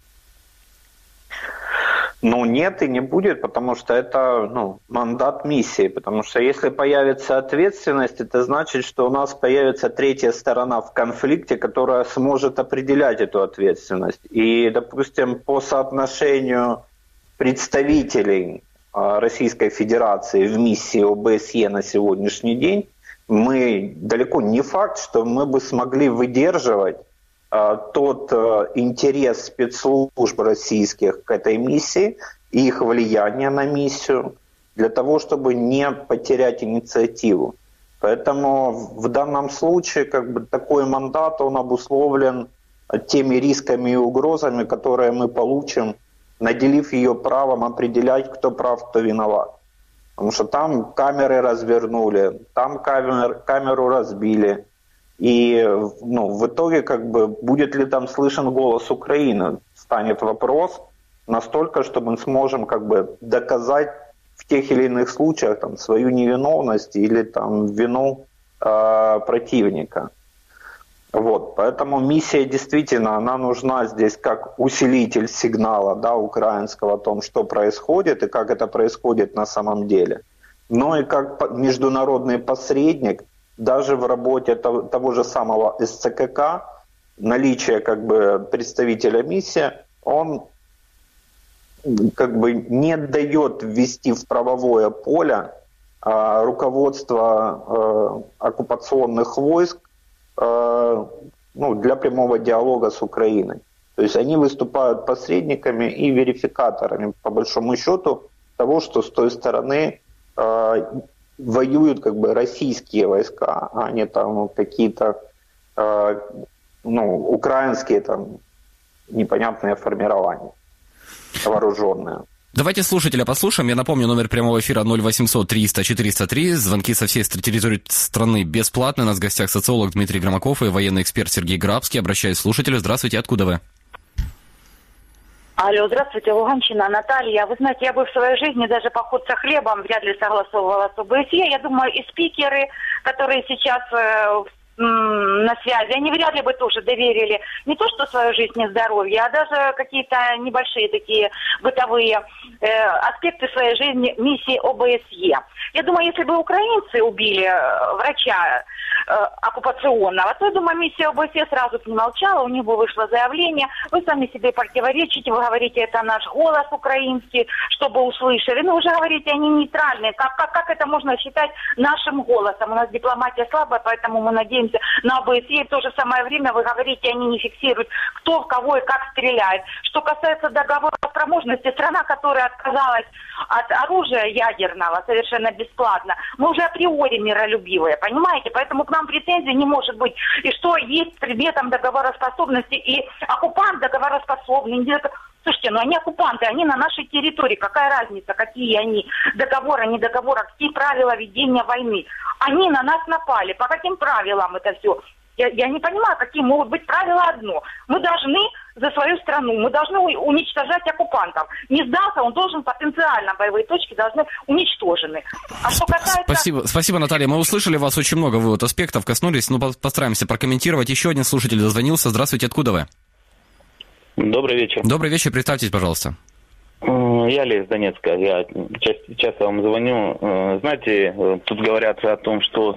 Ну, нет и не будет, потому что это, ну, мандат миссии. Потому что если появится ответственность, это значит, что у нас появится третья сторона в конфликте, которая сможет определять эту ответственность. И, допустим, по соотношению представителей Российской Федерации в миссии ОБСЕ на сегодняшний день, мы далеко не факт, что мы бы смогли выдерживать тот интерес спецслужб российских к этой миссии и их влияние на миссию для того, чтобы не потерять инициативу. Поэтому в данном случае как бы такой мандат, он обусловлен теми рисками и угрозами, которые мы получим, наделив ее правом определять, кто прав, кто виноват. Потому что там камеры развернули, там камер, камеру разбили. И, ну, в итоге, как бы, будет ли там слышен голос Украины, станет вопрос настолько, что мы сможем, как бы, доказать в тех или иных случаях там, свою невиновность или там, вину э, противника. Вот. Поэтому миссия действительно, она нужна здесь как усилитель сигнала, да, украинского о том, что происходит и как это происходит на самом деле. Но и как международный посредник, даже в работе того, того же самого СЦКК, наличие как бы представителя миссии, он как бы не дает ввести в правовое поле э, руководство э, оккупационных войск э, ну, для прямого диалога с Украиной. То есть они выступают посредниками и верификаторами, по большому счету, того, что с той стороны э, воюют как бы российские войска, а не там какие-то э, ну, украинские там непонятные формирования вооруженные. Давайте слушателя послушаем. Я напомню, номер прямого эфира ноль восемьсот триста четыреста три. Звонки со всей территории страны бесплатные. У нас в гостях социолог Дмитрий Громаков и военный эксперт Сергей Грабский. Обращаюсь к слушателю. Здравствуйте, откуда вы? Алло, здравствуйте, Луганщина, Наталья. Вы знаете, я бы в своей жизни даже поход со хлебом вряд ли согласовывала с ОБСЕ. Я думаю, и спикеры, которые сейчас э, на связи, они вряд ли бы тоже доверили не то что свою жизнь и здоровье, а даже какие-то небольшие такие бытовые э, аспекты своей жизни миссии ОБСЕ. Я думаю, если бы украинцы убили э, врача э, оккупационного, то, я думаю, миссия ОБСЕ сразу бы не молчала, у них бы вышло заявление, вы сами себе противоречите, вы говорите, это наш голос украинский, чтобы услышали. Ну, вы же говорите, они нейтральные. Как, как, как это можно считать нашим голосом? У нас дипломатия слабая, поэтому мы надеемся на ОБСЕ. В то же самое время вы говорите, они не фиксируют, кто в кого и как стреляет. Что касается договора о спроможности, страна, которая отказалась от оружия ядерного совершенно бесплатно, мы уже априори миролюбивые, понимаете? Поэтому к нам претензий не может быть. И что есть предметом договороспособности, и оккупант договороспособный. Слушайте, ну они оккупанты, они на нашей территории. Какая разница, какие они договоры, не договоры, какие правила ведения войны? Они на нас напали. По каким правилам это все? Я, я не понимаю, какие могут быть правила одно. Мы должны за свою страну, мы должны уничтожать оккупантов. Не сдался, он должен потенциально, боевые точки должны уничтожены. А что касается... Спасибо, спасибо, Наталья. Мы услышали вас, очень много вы вот аспектов коснулись, но постараемся прокомментировать. Еще один слушатель дозвонился. Здравствуйте, откуда вы? Добрый вечер. Добрый вечер, представьтесь, пожалуйста. Я Ли из Донецка, я часто вам звоню. Знаете, тут говорят о том, что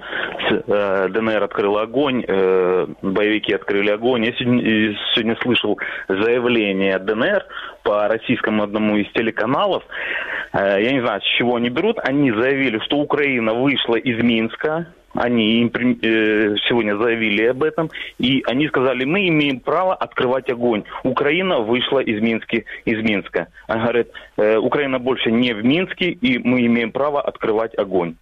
ДНР открыл огонь, боевики открыли огонь. Я сегодня, сегодня слышал заявление ДНР по российскому одному из телеканалов. Я не знаю, с чего они берут. Они заявили, что Украина вышла из Минска. Они сегодня заявили об этом, и они сказали, мы имеем право открывать огонь. Украина вышла из Минска. Из Минска. Они говорят, Украина больше не в Минске, и мы имеем право открывать огонь.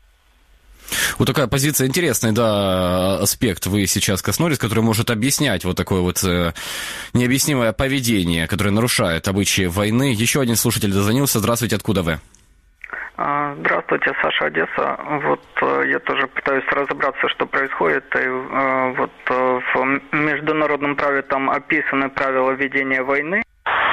Вот такая позиция интересная, да, аспект вы сейчас коснулись, который может объяснять вот такое вот э, необъяснимое поведение, которое нарушает обычаи войны. Еще один слушатель дозвонился. Здравствуйте, откуда вы? Здравствуйте, Саша, Одесса. Вот я тоже пытаюсь разобраться, что происходит. И вот в международном праве там описаны правила ведения войны.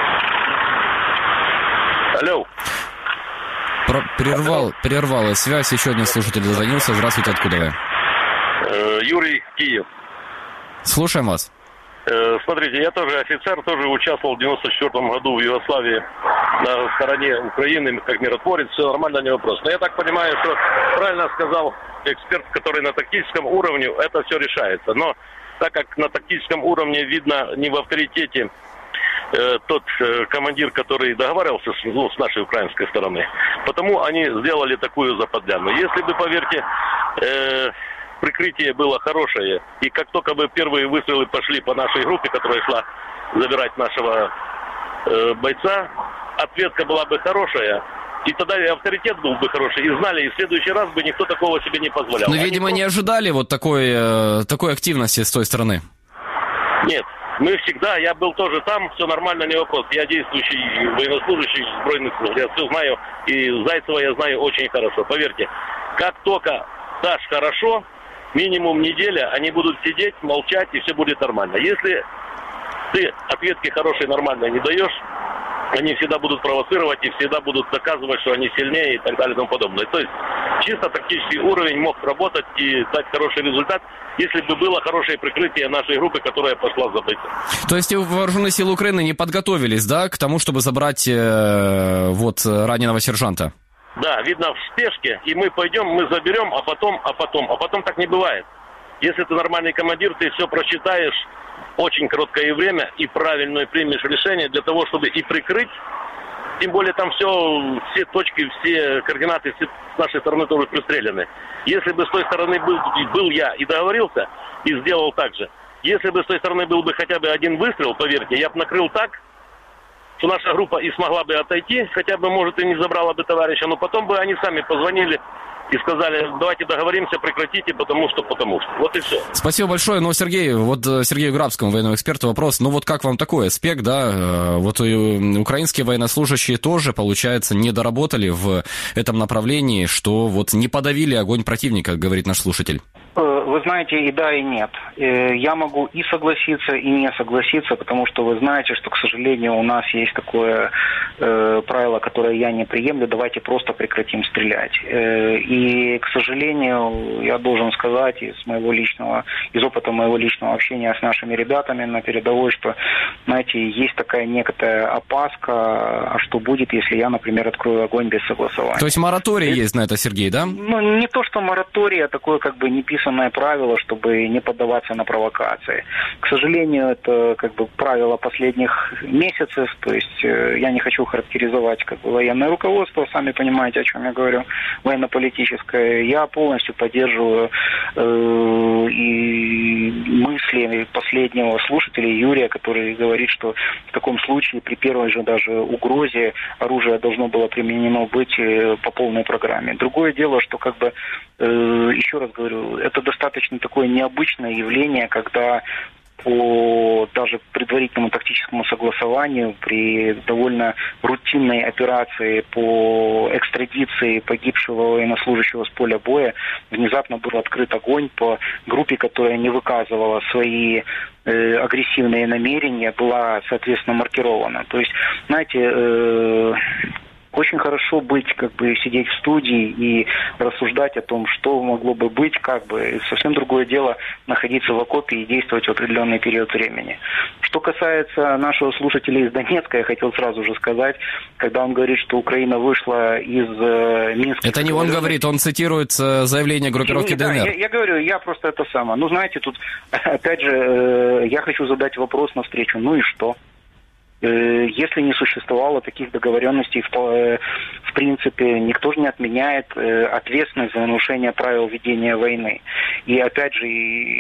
Алло. Про- прервал, прервала связь. Еще один слушатель дозвонился. Здравствуйте, откуда вы? Юрий, Киев. Слушаем вас. Смотрите, я тоже офицер, тоже участвовал в девяносто четвёртом году в Югославии на стороне Украины, как миротворец, все нормально, не вопрос. Но я так понимаю, что правильно сказал эксперт, который на тактическом уровне это все решается. Но так как на тактическом уровне видно не в авторитете э, тот э, командир, который договаривался с, ну, с нашей украинской стороны, потому они сделали такую западляну. Если бы, поверьте, э, прикрытие было хорошее, и как только бы первые выстрелы пошли по нашей группе, которая шла забирать нашего э, бойца, ответка была бы хорошая, и тогда и авторитет был бы хороший, и знали, и в следующий раз бы никто такого себе не позволял. Но, видимо, просто... не ожидали вот такой, э, такой активности с той стороны. Нет, мы всегда, я был тоже там, все нормально, не вопрос. Я действующий военнослужащий Сбройных сил, я все знаю, и Зайцева я знаю очень хорошо. Поверьте, как только дашь хорошо, минимум неделя, они будут сидеть, молчать, и все будет нормально. Если ты ответки хорошие, нормальные не даешь, они всегда будут провоцировать и всегда будут доказывать, что они сильнее и так далее и тому подобное. То есть чисто тактический уровень мог работать и дать хороший результат, если бы было хорошее прикрытие нашей группы, которая пошла за бойцом. То есть вооруженные силы Украины не подготовились, да, к тому, чтобы забрать э, вот раненого сержанта? Да, видно в спешке, и мы пойдем, мы заберем, а потом, а потом, а потом так не бывает. Если ты нормальный командир, ты все просчитаешь очень короткое время и правильное примешь решение для того, чтобы и прикрыть Тем более там все, все точки, все координаты все с нашей стороны тоже пристреляны. Если бы с той стороны был, был я и договорился, и сделал так же, если бы с той стороны был бы хотя бы один выстрел, поверьте, я бы накрыл так, что наша группа и смогла бы отойти, хотя бы, может, и не забрала бы товарища, но потом бы они сами позвонили и сказали, давайте договоримся, прекратите, потому что, потому что. Вот и все. Спасибо большое. Но, Сергей, вот Сергею Грабскому, военному эксперту, вопрос. Ну вот как вам такое? СПЕК, да, вот украинские военнослужащие тоже, получается, не доработали в этом направлении, что вот не подавили огонь противника, говорит наш слушатель. Вы знаете, и да, и нет. Я могу и согласиться, и не согласиться, потому что вы знаете, что, к сожалению, у нас есть такое э, правило, которое я не приемлю, давайте просто прекратим стрелять. Э, и, к сожалению, я должен сказать из моего личного, из опыта моего личного общения с нашими ребятами на передовой, что, знаете, есть такая некая опаска, а что будет, если я, например, открою огонь без согласования. То есть мораторий и... есть на это, Сергей, да? Ну, не то, что мораторий, а такое как бы неписанное правило, чтобы не поддаваться на провокации. К сожалению, это как бы правило последних месяцев, то есть э, я не хочу характеризовать как бы военное руководство, сами понимаете, о чем я говорю, военно-политическое. Я полностью поддерживаю э, и мысли последнего слушателя Юрия, который говорит, что в таком случае при первой же даже угрозе оружие должно было применено быть по полной программе. Другое дело, что как бы, э, еще раз говорю, это достаточно достаточно такое необычное явление, когда по даже предварительному тактическому согласованию при довольно рутинной операции по экстрадиции погибшего военнослужащего с поля боя внезапно был открыт огонь по группе, которая не выказывала свои э, агрессивные намерения, была, соответственно, маркирована. То есть, знаете, э, очень хорошо быть, как бы, сидеть в студии и рассуждать о том, что могло бы быть, как бы. И совсем другое дело находиться в окопе и действовать в определенный период времени. Что касается нашего слушателя из Донецка, я хотел сразу же сказать, когда он говорит, что Украина вышла из э, Минска... Это не он говорит, он цитирует заявление группировки да, ДНР. Я, я говорю, я просто это самое. Ну, знаете, тут, опять же, э, я хочу задать вопрос навстречу. Ну и что? Если не существовало таких договоренностей, в, в принципе, никто же не отменяет ответственность за нарушение правил ведения войны. И опять же,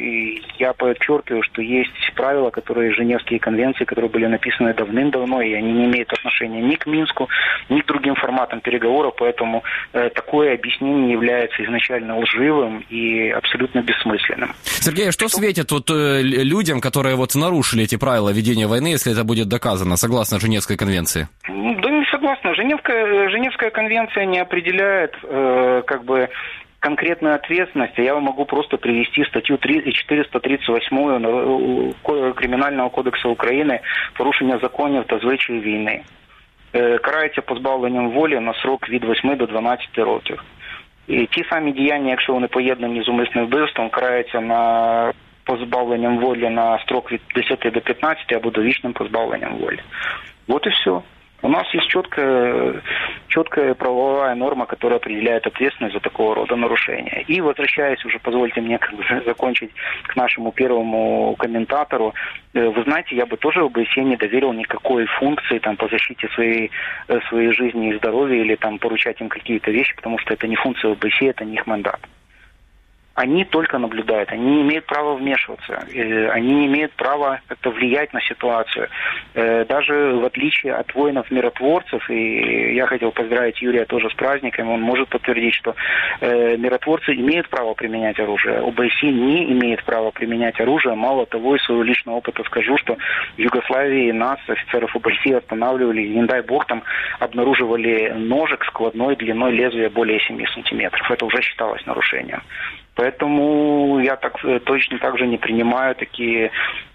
я подчеркиваю, что есть правила, которые Женевские конвенции, которые были написаны давным-давно, и они не имеют отношения ни к Минску, ни к другим форматам переговоров, поэтому такое объяснение является изначально лживым и абсолютно бессмысленным. Сергей, а что, что светит вот людям, которые вот нарушили эти правила ведения войны, если это будет доказано? Согласно Женевской конвенции? Да не согласна. Женевская, Женевская конвенция не определяет э, как бы конкретную ответственность. Я могу просто привести статью четыреста тридцать восемь Криминального кодекса України «Порушення законів та звичаїв війни». Е, карається позбавленням волі на срок від восьми до дванадцяти років. І ті самі діяння, якщо вони поєднані з умисним вбивством, караються на позбавленням волі на строк від десяти до пятнадцати або довічним позбавленням волі. Вот и все. У нас есть четкая, четкая правовая норма, которая определяет ответственность за такого рода нарушения. И возвращаясь уже, позвольте мне как бы закончить к нашему первому комментатору. Вы знаете, я бы тоже ОБСЕ не доверил никакой функции там, по защите своей, своей жизни и здоровья или там, поручать им какие-то вещи, потому что это не функция ОБСЕ, это не их мандат. Они только наблюдают, они не имеют права вмешиваться, они не имеют права как-то влиять на ситуацию. Даже в отличие от воинов-миротворцев, и я хотел поздравить Юрия тоже с праздником, он может подтвердить, что миротворцы имеют право применять оружие, ОБСЕ не имеет права применять оружие. Мало того, из своего личного опыта скажу, что в Югославии нас, офицеров ОБСЕ, останавливали, и, не дай бог, там обнаруживали ножик складной длиной лезвия более семи сантиметров. Это уже считалось нарушением. Поэтому я так, точно так же не принимаю такие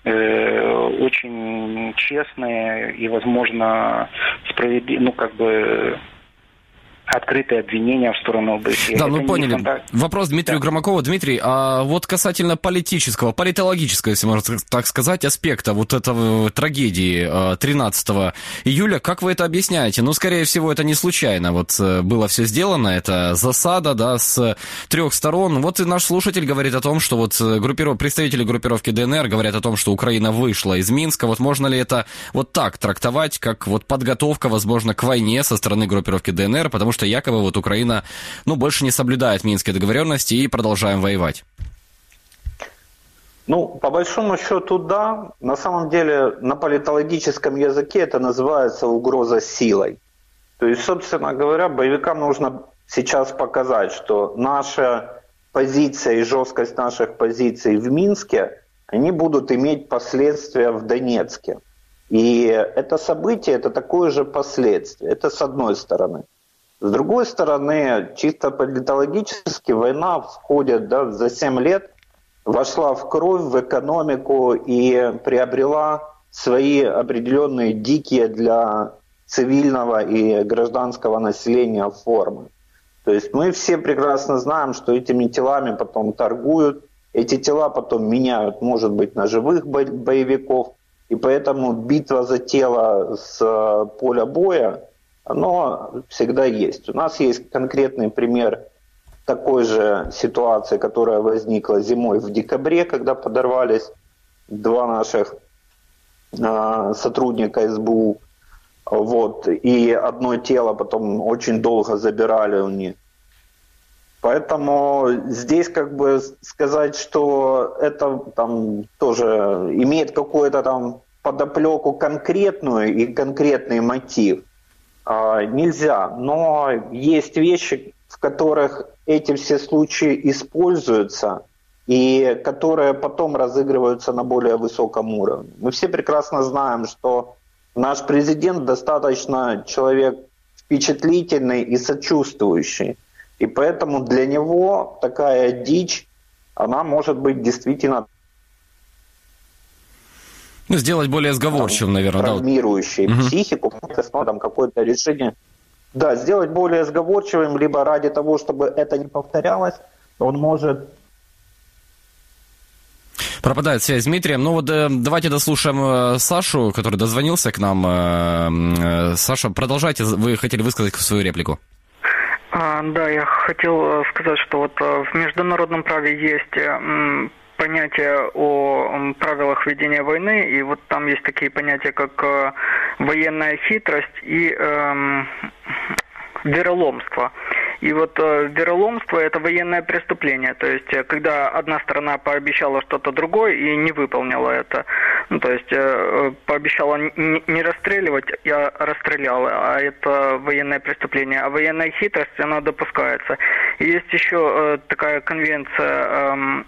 э, очень честные и, возможно, справедливые, ну, как бы, открытые обвинения в сторону ОБСЕ. Да, это ну поняли. Фантаз... Вопрос Дмитрию да. Громакову. Дмитрий, а вот касательно политического, политологического, если можно так сказать, аспекта вот этого трагедии тринадцатого июля, как вы это объясняете? Ну, скорее всего, это не случайно. Вот было все сделано, это засада, да, с трех сторон. Вот и наш слушатель говорит о том, что вот группиров... представители группировки ДНР говорят о том, что Украина вышла из Минска. Вот можно ли это вот так трактовать, как вот подготовка, возможно, к войне со стороны группировки ДНР, потому что якобы вот Украина, ну, больше не соблюдает Минские договоренности и продолжаем воевать? Ну, по большому счету, да. На самом деле, на политологическом языке это называется угроза силой. То есть, собственно говоря, боевикам нужно сейчас показать, что наша позиция и жесткость наших позиций в Минске, они будут иметь последствия в Донецке. И это событие, это такое же последствие. Это с одной стороны. С другой стороны, чисто политологически война входит, да, за семь лет, вошла в кровь, в экономику и приобрела свои определенные дикие для цивильного и гражданского населения формы. То есть мы все прекрасно знаем, что этими телами потом торгуют, эти тела потом меняют, может быть, на живых боевиков, и поэтому битва за тело с поля боя, оно всегда есть. У нас есть конкретный пример такой же ситуации, которая возникла зимой в декабре, когда подорвались два наших э, сотрудника эс бэ у. Вот, и одно тело потом очень долго забирали у них. Поэтому здесь как бы сказать, что это там тоже имеет какую-то там подоплеку конкретную и конкретный мотив, нельзя. Но есть вещи, в которых эти все случаи используются и которые потом разыгрываются на более высоком уровне. Мы все прекрасно знаем, что наш президент достаточно человек впечатлительный и сочувствующий. И поэтому для него такая дичь, она может быть действительно... Ну, сделать более сговорчивым, наверное. Травмирующей да. психику, угу. там какое-то решение. Да, сделать более сговорчивым, либо ради того, чтобы это не повторялось, он может... Пропадает связь с Дмитрием. Ну вот э, давайте дослушаем э, Сашу, который дозвонился к нам. Э, э, Саша, продолжайте, вы хотели высказать свою реплику. А, да, я хотел сказать, что вот в международном праве есть м, понятие о правилах ведения войны, и вот там есть такие понятия, как э, военная хитрость и э, вероломство. И вот э, вероломство – это военное преступление, то есть э, когда одна сторона пообещала что-то другое и не выполнила это, ну, то есть э, пообещала не, не расстреливать, а расстреляла, а это военное преступление. А военная хитрость, она допускается. И есть еще э, такая конвенция, э,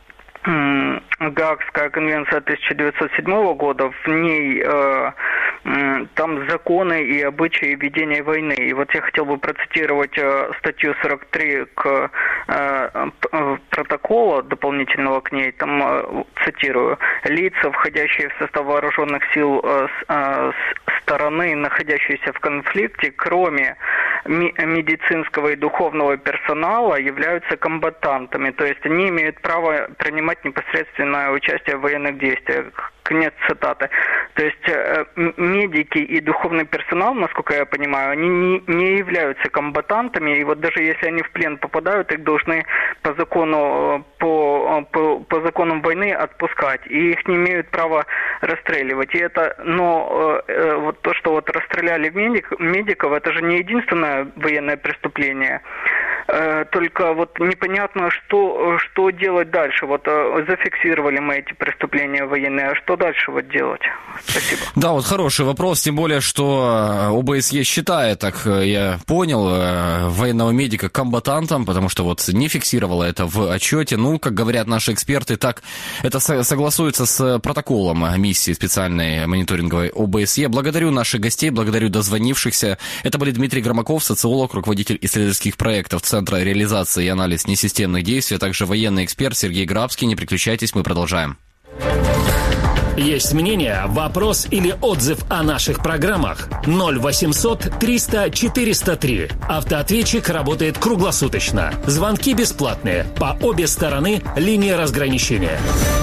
Гаагская конвенция тысяча девятьсот седьмого года, в ней э, э, там законы и обычаи ведения войны. И вот я хотел бы процитировать э, статью сорок три к э, протокола дополнительного к ней. Там, э, цитирую, «Лица, входящие в состав вооруженных сил э, э, стороны, находящиеся в конфликте, кроме ми- медицинского и духовного персонала, являются комбатантами». То есть они имеют право принимать непосредственное участие в военных действиях. Конец цитаты. То есть э, медики и духовный персонал, насколько я понимаю, они не, не являются комбатантами, и вот даже если они в плен попадают, их должны по закону, по, по, по законам войны отпускать, и их не имеют права расстреливать. И это, но э, вот то, что вот расстреляли медик, медиков, это же не единственное военное преступление. Э, только вот непонятно, что, что делать дальше. Вот э, зафиксировали мы эти преступления военные, а что дальше вот делать? Спасибо. Да, вот хороший вопрос, тем более, что ОБСЕ считает, так я понял, военного медика комбатантом, потому что вот не фиксировало это в отчете. Ну, как говорят наши эксперты, так это согласуется с протоколом миссии специальной мониторинговой ОБСЕ. Благодарю наших гостей, благодарю дозвонившихся. Это были Дмитрий Громаков, социолог, руководитель исследовательских проектов Центра реализации и анализ несистемных действий, а также военный эксперт Сергей Грабский. Не переключайтесь, мы продолжаем. Есть мнение, вопрос или отзыв о наших программах? ноль восемьсот триста четыреста три. Автоответчик работает круглосуточно. Звонки бесплатные. По обе стороны линии разграничения.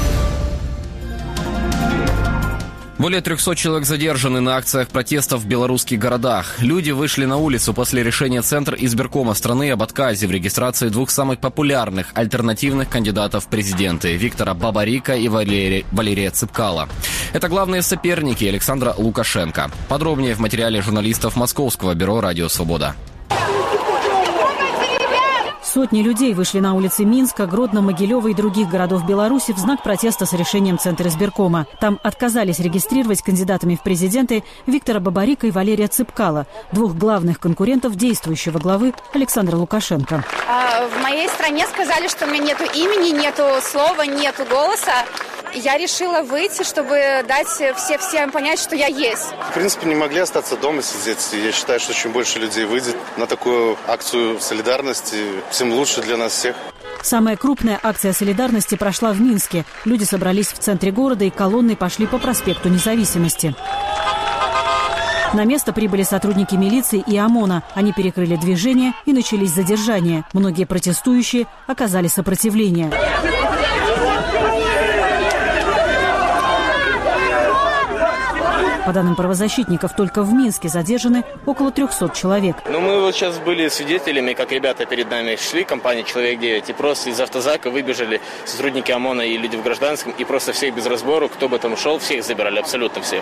Более трехсот человек задержаны на акциях протестов в белорусских городах. Люди вышли на улицу после решения Центра избиркома страны об отказе в регистрации двух самых популярных альтернативных кандидатов в президенты – Виктора Бабарика и Валерия, Валерия Цыпкала. Это главные соперники Александра Лукашенко. Подробнее в материале журналистов Московского бюро «Радио Свобода». Сотни людей вышли на улицы Минска, Гродно, Могилева и других городов Беларуси в знак протеста с решением Центра избиркома. Там отказались регистрировать кандидатами в президенты Виктора Бабарика и Валерия Цыпкала, двух главных конкурентов действующего главы Александра Лукашенко. В моей стране сказали, что у меня нету имени, нету слова, нету голоса. Я решила выйти, чтобы дать все, всем понять, что я есть. В принципе, не могли остаться дома сидеть. Я считаю, что чем больше людей выйдет на такую акцию солидарности, тем лучше для нас всех. Самая крупная акция солидарности прошла в Минске. Люди собрались в центре города и колонной пошли по проспекту Независимости. На место прибыли сотрудники милиции и ОМОНа. Они перекрыли движение и начались задержания. Многие протестующие оказали сопротивление. По данным правозащитников, только в Минске задержаны около трехсот человек. Ну, мы вот сейчас были свидетелями, как ребята перед нами шли, компания «Человек девять», и просто из автозака выбежали сотрудники ОМОНа и люди в гражданском, и просто всех без разбору, кто бы там шел, всех забирали, абсолютно всех.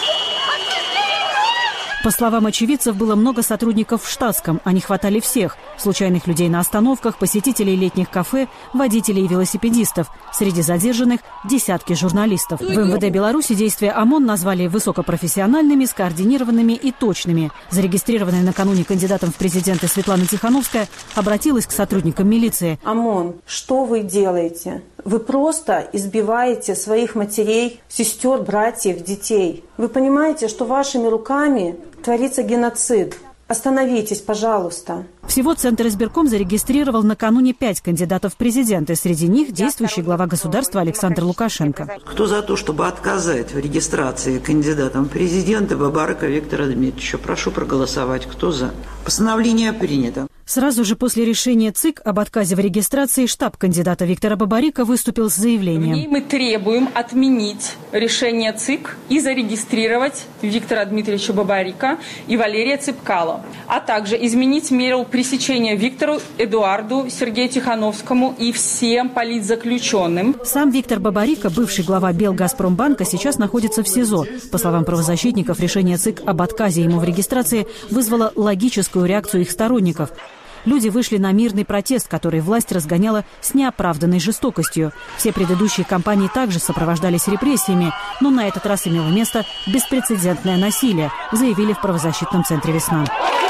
По словам очевидцев, было много сотрудников в штатском. Они хватали всех – случайных людей на остановках, посетителей летних кафе, водителей и велосипедистов. Среди задержанных – десятки журналистов. В эм вэ дэ Беларуси действия ОМОН назвали высокопрофессиональными, скоординированными и точными. Зарегистрированная накануне кандидатом в президенты Светлана Тихановская обратилась к сотрудникам милиции. ОМОН, что вы делаете? Вы просто избиваете своих матерей, сестер, братьев, детей. Вы понимаете, что вашими руками творится геноцид. Остановитесь, пожалуйста. Всего Центр избирком зарегистрировал накануне пять кандидатов в президенты. Среди них действующий глава государства Александр Лукашенко. Кто за то, чтобы отказать в регистрации кандидатом в президенты Бабарика Виктора Дмитриевича? Прошу проголосовать. Кто за? Постановление принято. Сразу же после решения ЦИК об отказе в регистрации штаб кандидата Виктора Бабарика выступил с заявлением. В ней мы требуем отменить решение ЦИК и зарегистрировать Виктора Дмитриевича Бабарика и Валерия Цыпкала, а также изменить меру пресечения Виктору Эдуарду Сергею Тихановскому и всем политзаключенным. Сам Виктор Бабарика, бывший глава Белгазпромбанка, сейчас находится в СИЗО. По словам правозащитников, решение ЦИК об отказе ему в регистрации вызвало логическую реакцию их сторонников. Люди вышли на мирный протест, который власть разгоняла с неоправданной жестокостью. Все предыдущие кампании также сопровождались репрессиями, но на этот раз имело место беспрецедентное насилие, заявили в правозащитном центре «Весна».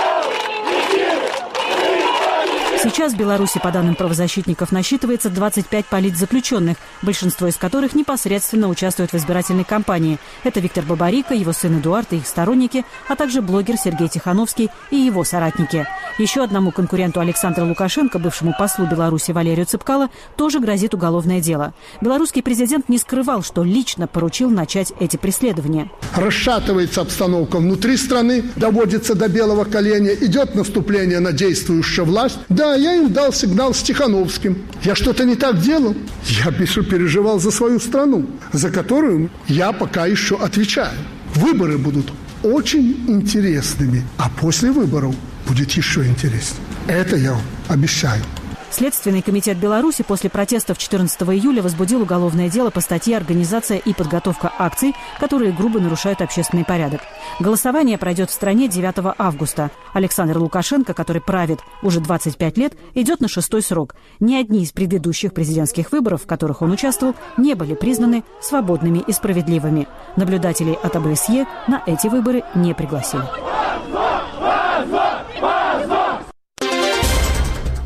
Сейчас в Беларуси, по данным правозащитников, насчитывается двадцать пять политзаключенных, большинство из которых непосредственно участвуют в избирательной кампании. Это Виктор Бабарика, его сын Эдуард и их сторонники, а также блогер Сергей Тихановский и его соратники. Еще одному конкуренту Александра Лукашенко, бывшему послу Беларуси Валерию Цыпкала, тоже грозит уголовное дело. Белорусский президент не скрывал, что лично поручил начать эти преследования. Расшатывается обстановка внутри страны, доводится до белого коленя, идет наступление на действующую власть. Да, я им дал сигнал с Тихановским. Я что-то не так делал. Я переживал за свою страну, за которую я пока еще отвечаю. Выборы будут очень интересными, а после выборов будет еще интереснее. Это я вам обещаю. Следственный комитет Беларуси после протестов четырнадцатого июля возбудил уголовное дело по статье «Организация и подготовка акций, которые грубо нарушают общественный порядок». Голосование пройдет в стране девятого августа. Александр Лукашенко, который правит уже двадцать пять лет, идет на шестой срок. Ни одни из предыдущих президентских выборов, в которых он участвовал, не были признаны свободными и справедливыми. Наблюдателей от а бэ эс е на эти выборы не пригласили.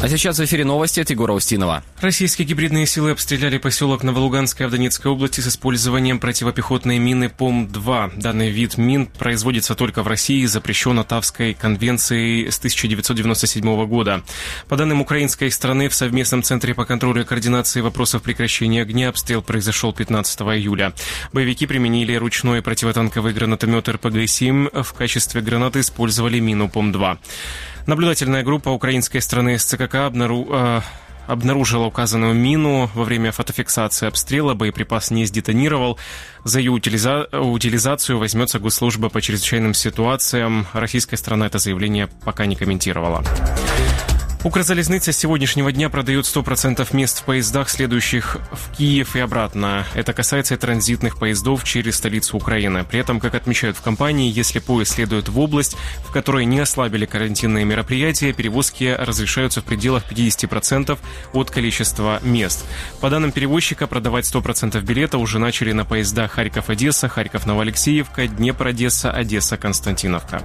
А сейчас в эфире новости от Егора Устинова. Российские гибридные силы обстреляли поселок Новолуганское в Донецкой области с использованием противопехотной мины Пом два. Данный вид мин производится только в России и запрещен Оттавской конвенцией с тысяча девятьсот девяносто седьмого года. По данным украинской стороны, в совместном центре по контролю и координации вопросов прекращения огня обстрел произошел пятнадцатого июля. Боевики применили ручной противотанковый гранатомет эр пэ гэ семь. В качестве гранаты использовали мину Пом два. Наблюдательная группа украинской страны эс цэ ка ка обнару... э, обнаружила указанную мину. Во время фотофиксации обстрела боеприпас не сдетонировал. За ее утилиза... утилизацию возьмется Госслужба по чрезвычайным ситуациям. Российская сторона это заявление пока не комментировала. Укрзалезница с сегодняшнего дня продает сто процентов мест в поездах, следующих в Киев и обратно. Это касается и транзитных поездов через столицу Украины. При этом, как отмечают в компании, если поезд следует в область, в которой не ослабили карантинные мероприятия, перевозки разрешаются в пределах пятьдесят процентов от количества мест. По данным перевозчика, продавать сто процентов билета уже начали на поездах Харьков-Одесса, Харьков-Новоалексеевка, Днепр-Одесса, Одесса-Константиновка.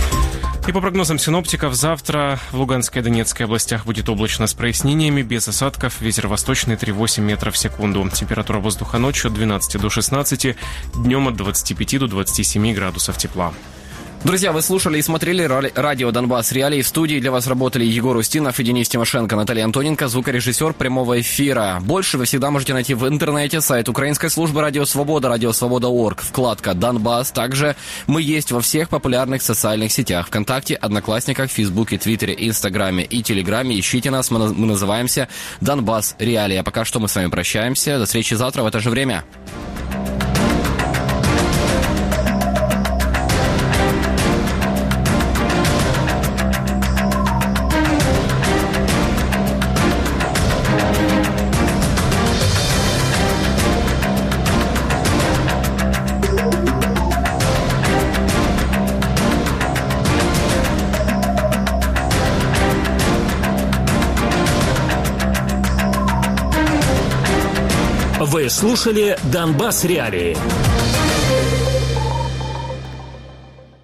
И по прогнозам синоптиков, завтра в Луганской и Донецкой областях будет облачно с прояснениями, без осадков, ветер восточный три целых восемь десятых метров в секунду. Температура воздуха ночью от двенадцати до шестнадцати, днем от двадцати пяти до двадцати семи градусов тепла. Друзья, вы слушали и смотрели радио «Донбасс Реалии». В студии для вас работали Егор Устинов и Денис Тимошенко, Наталья Антоненко, звукорежиссер прямого эфира. Больше вы всегда можете найти в интернете, сайт Украинской службы «Радио Свобода», радио свобода точка орг, вкладка «Донбасс». Также мы есть во всех популярных социальных сетях: ВКонтакте, Одноклассниках, Фейсбуке, Твиттере, Инстаграме и Телеграме. Ищите нас, мы, мы называемся «Донбасс Реалии». А пока что мы с вами прощаемся. До встречи завтра в это же время. Вы слушали «Донбасс Реалии».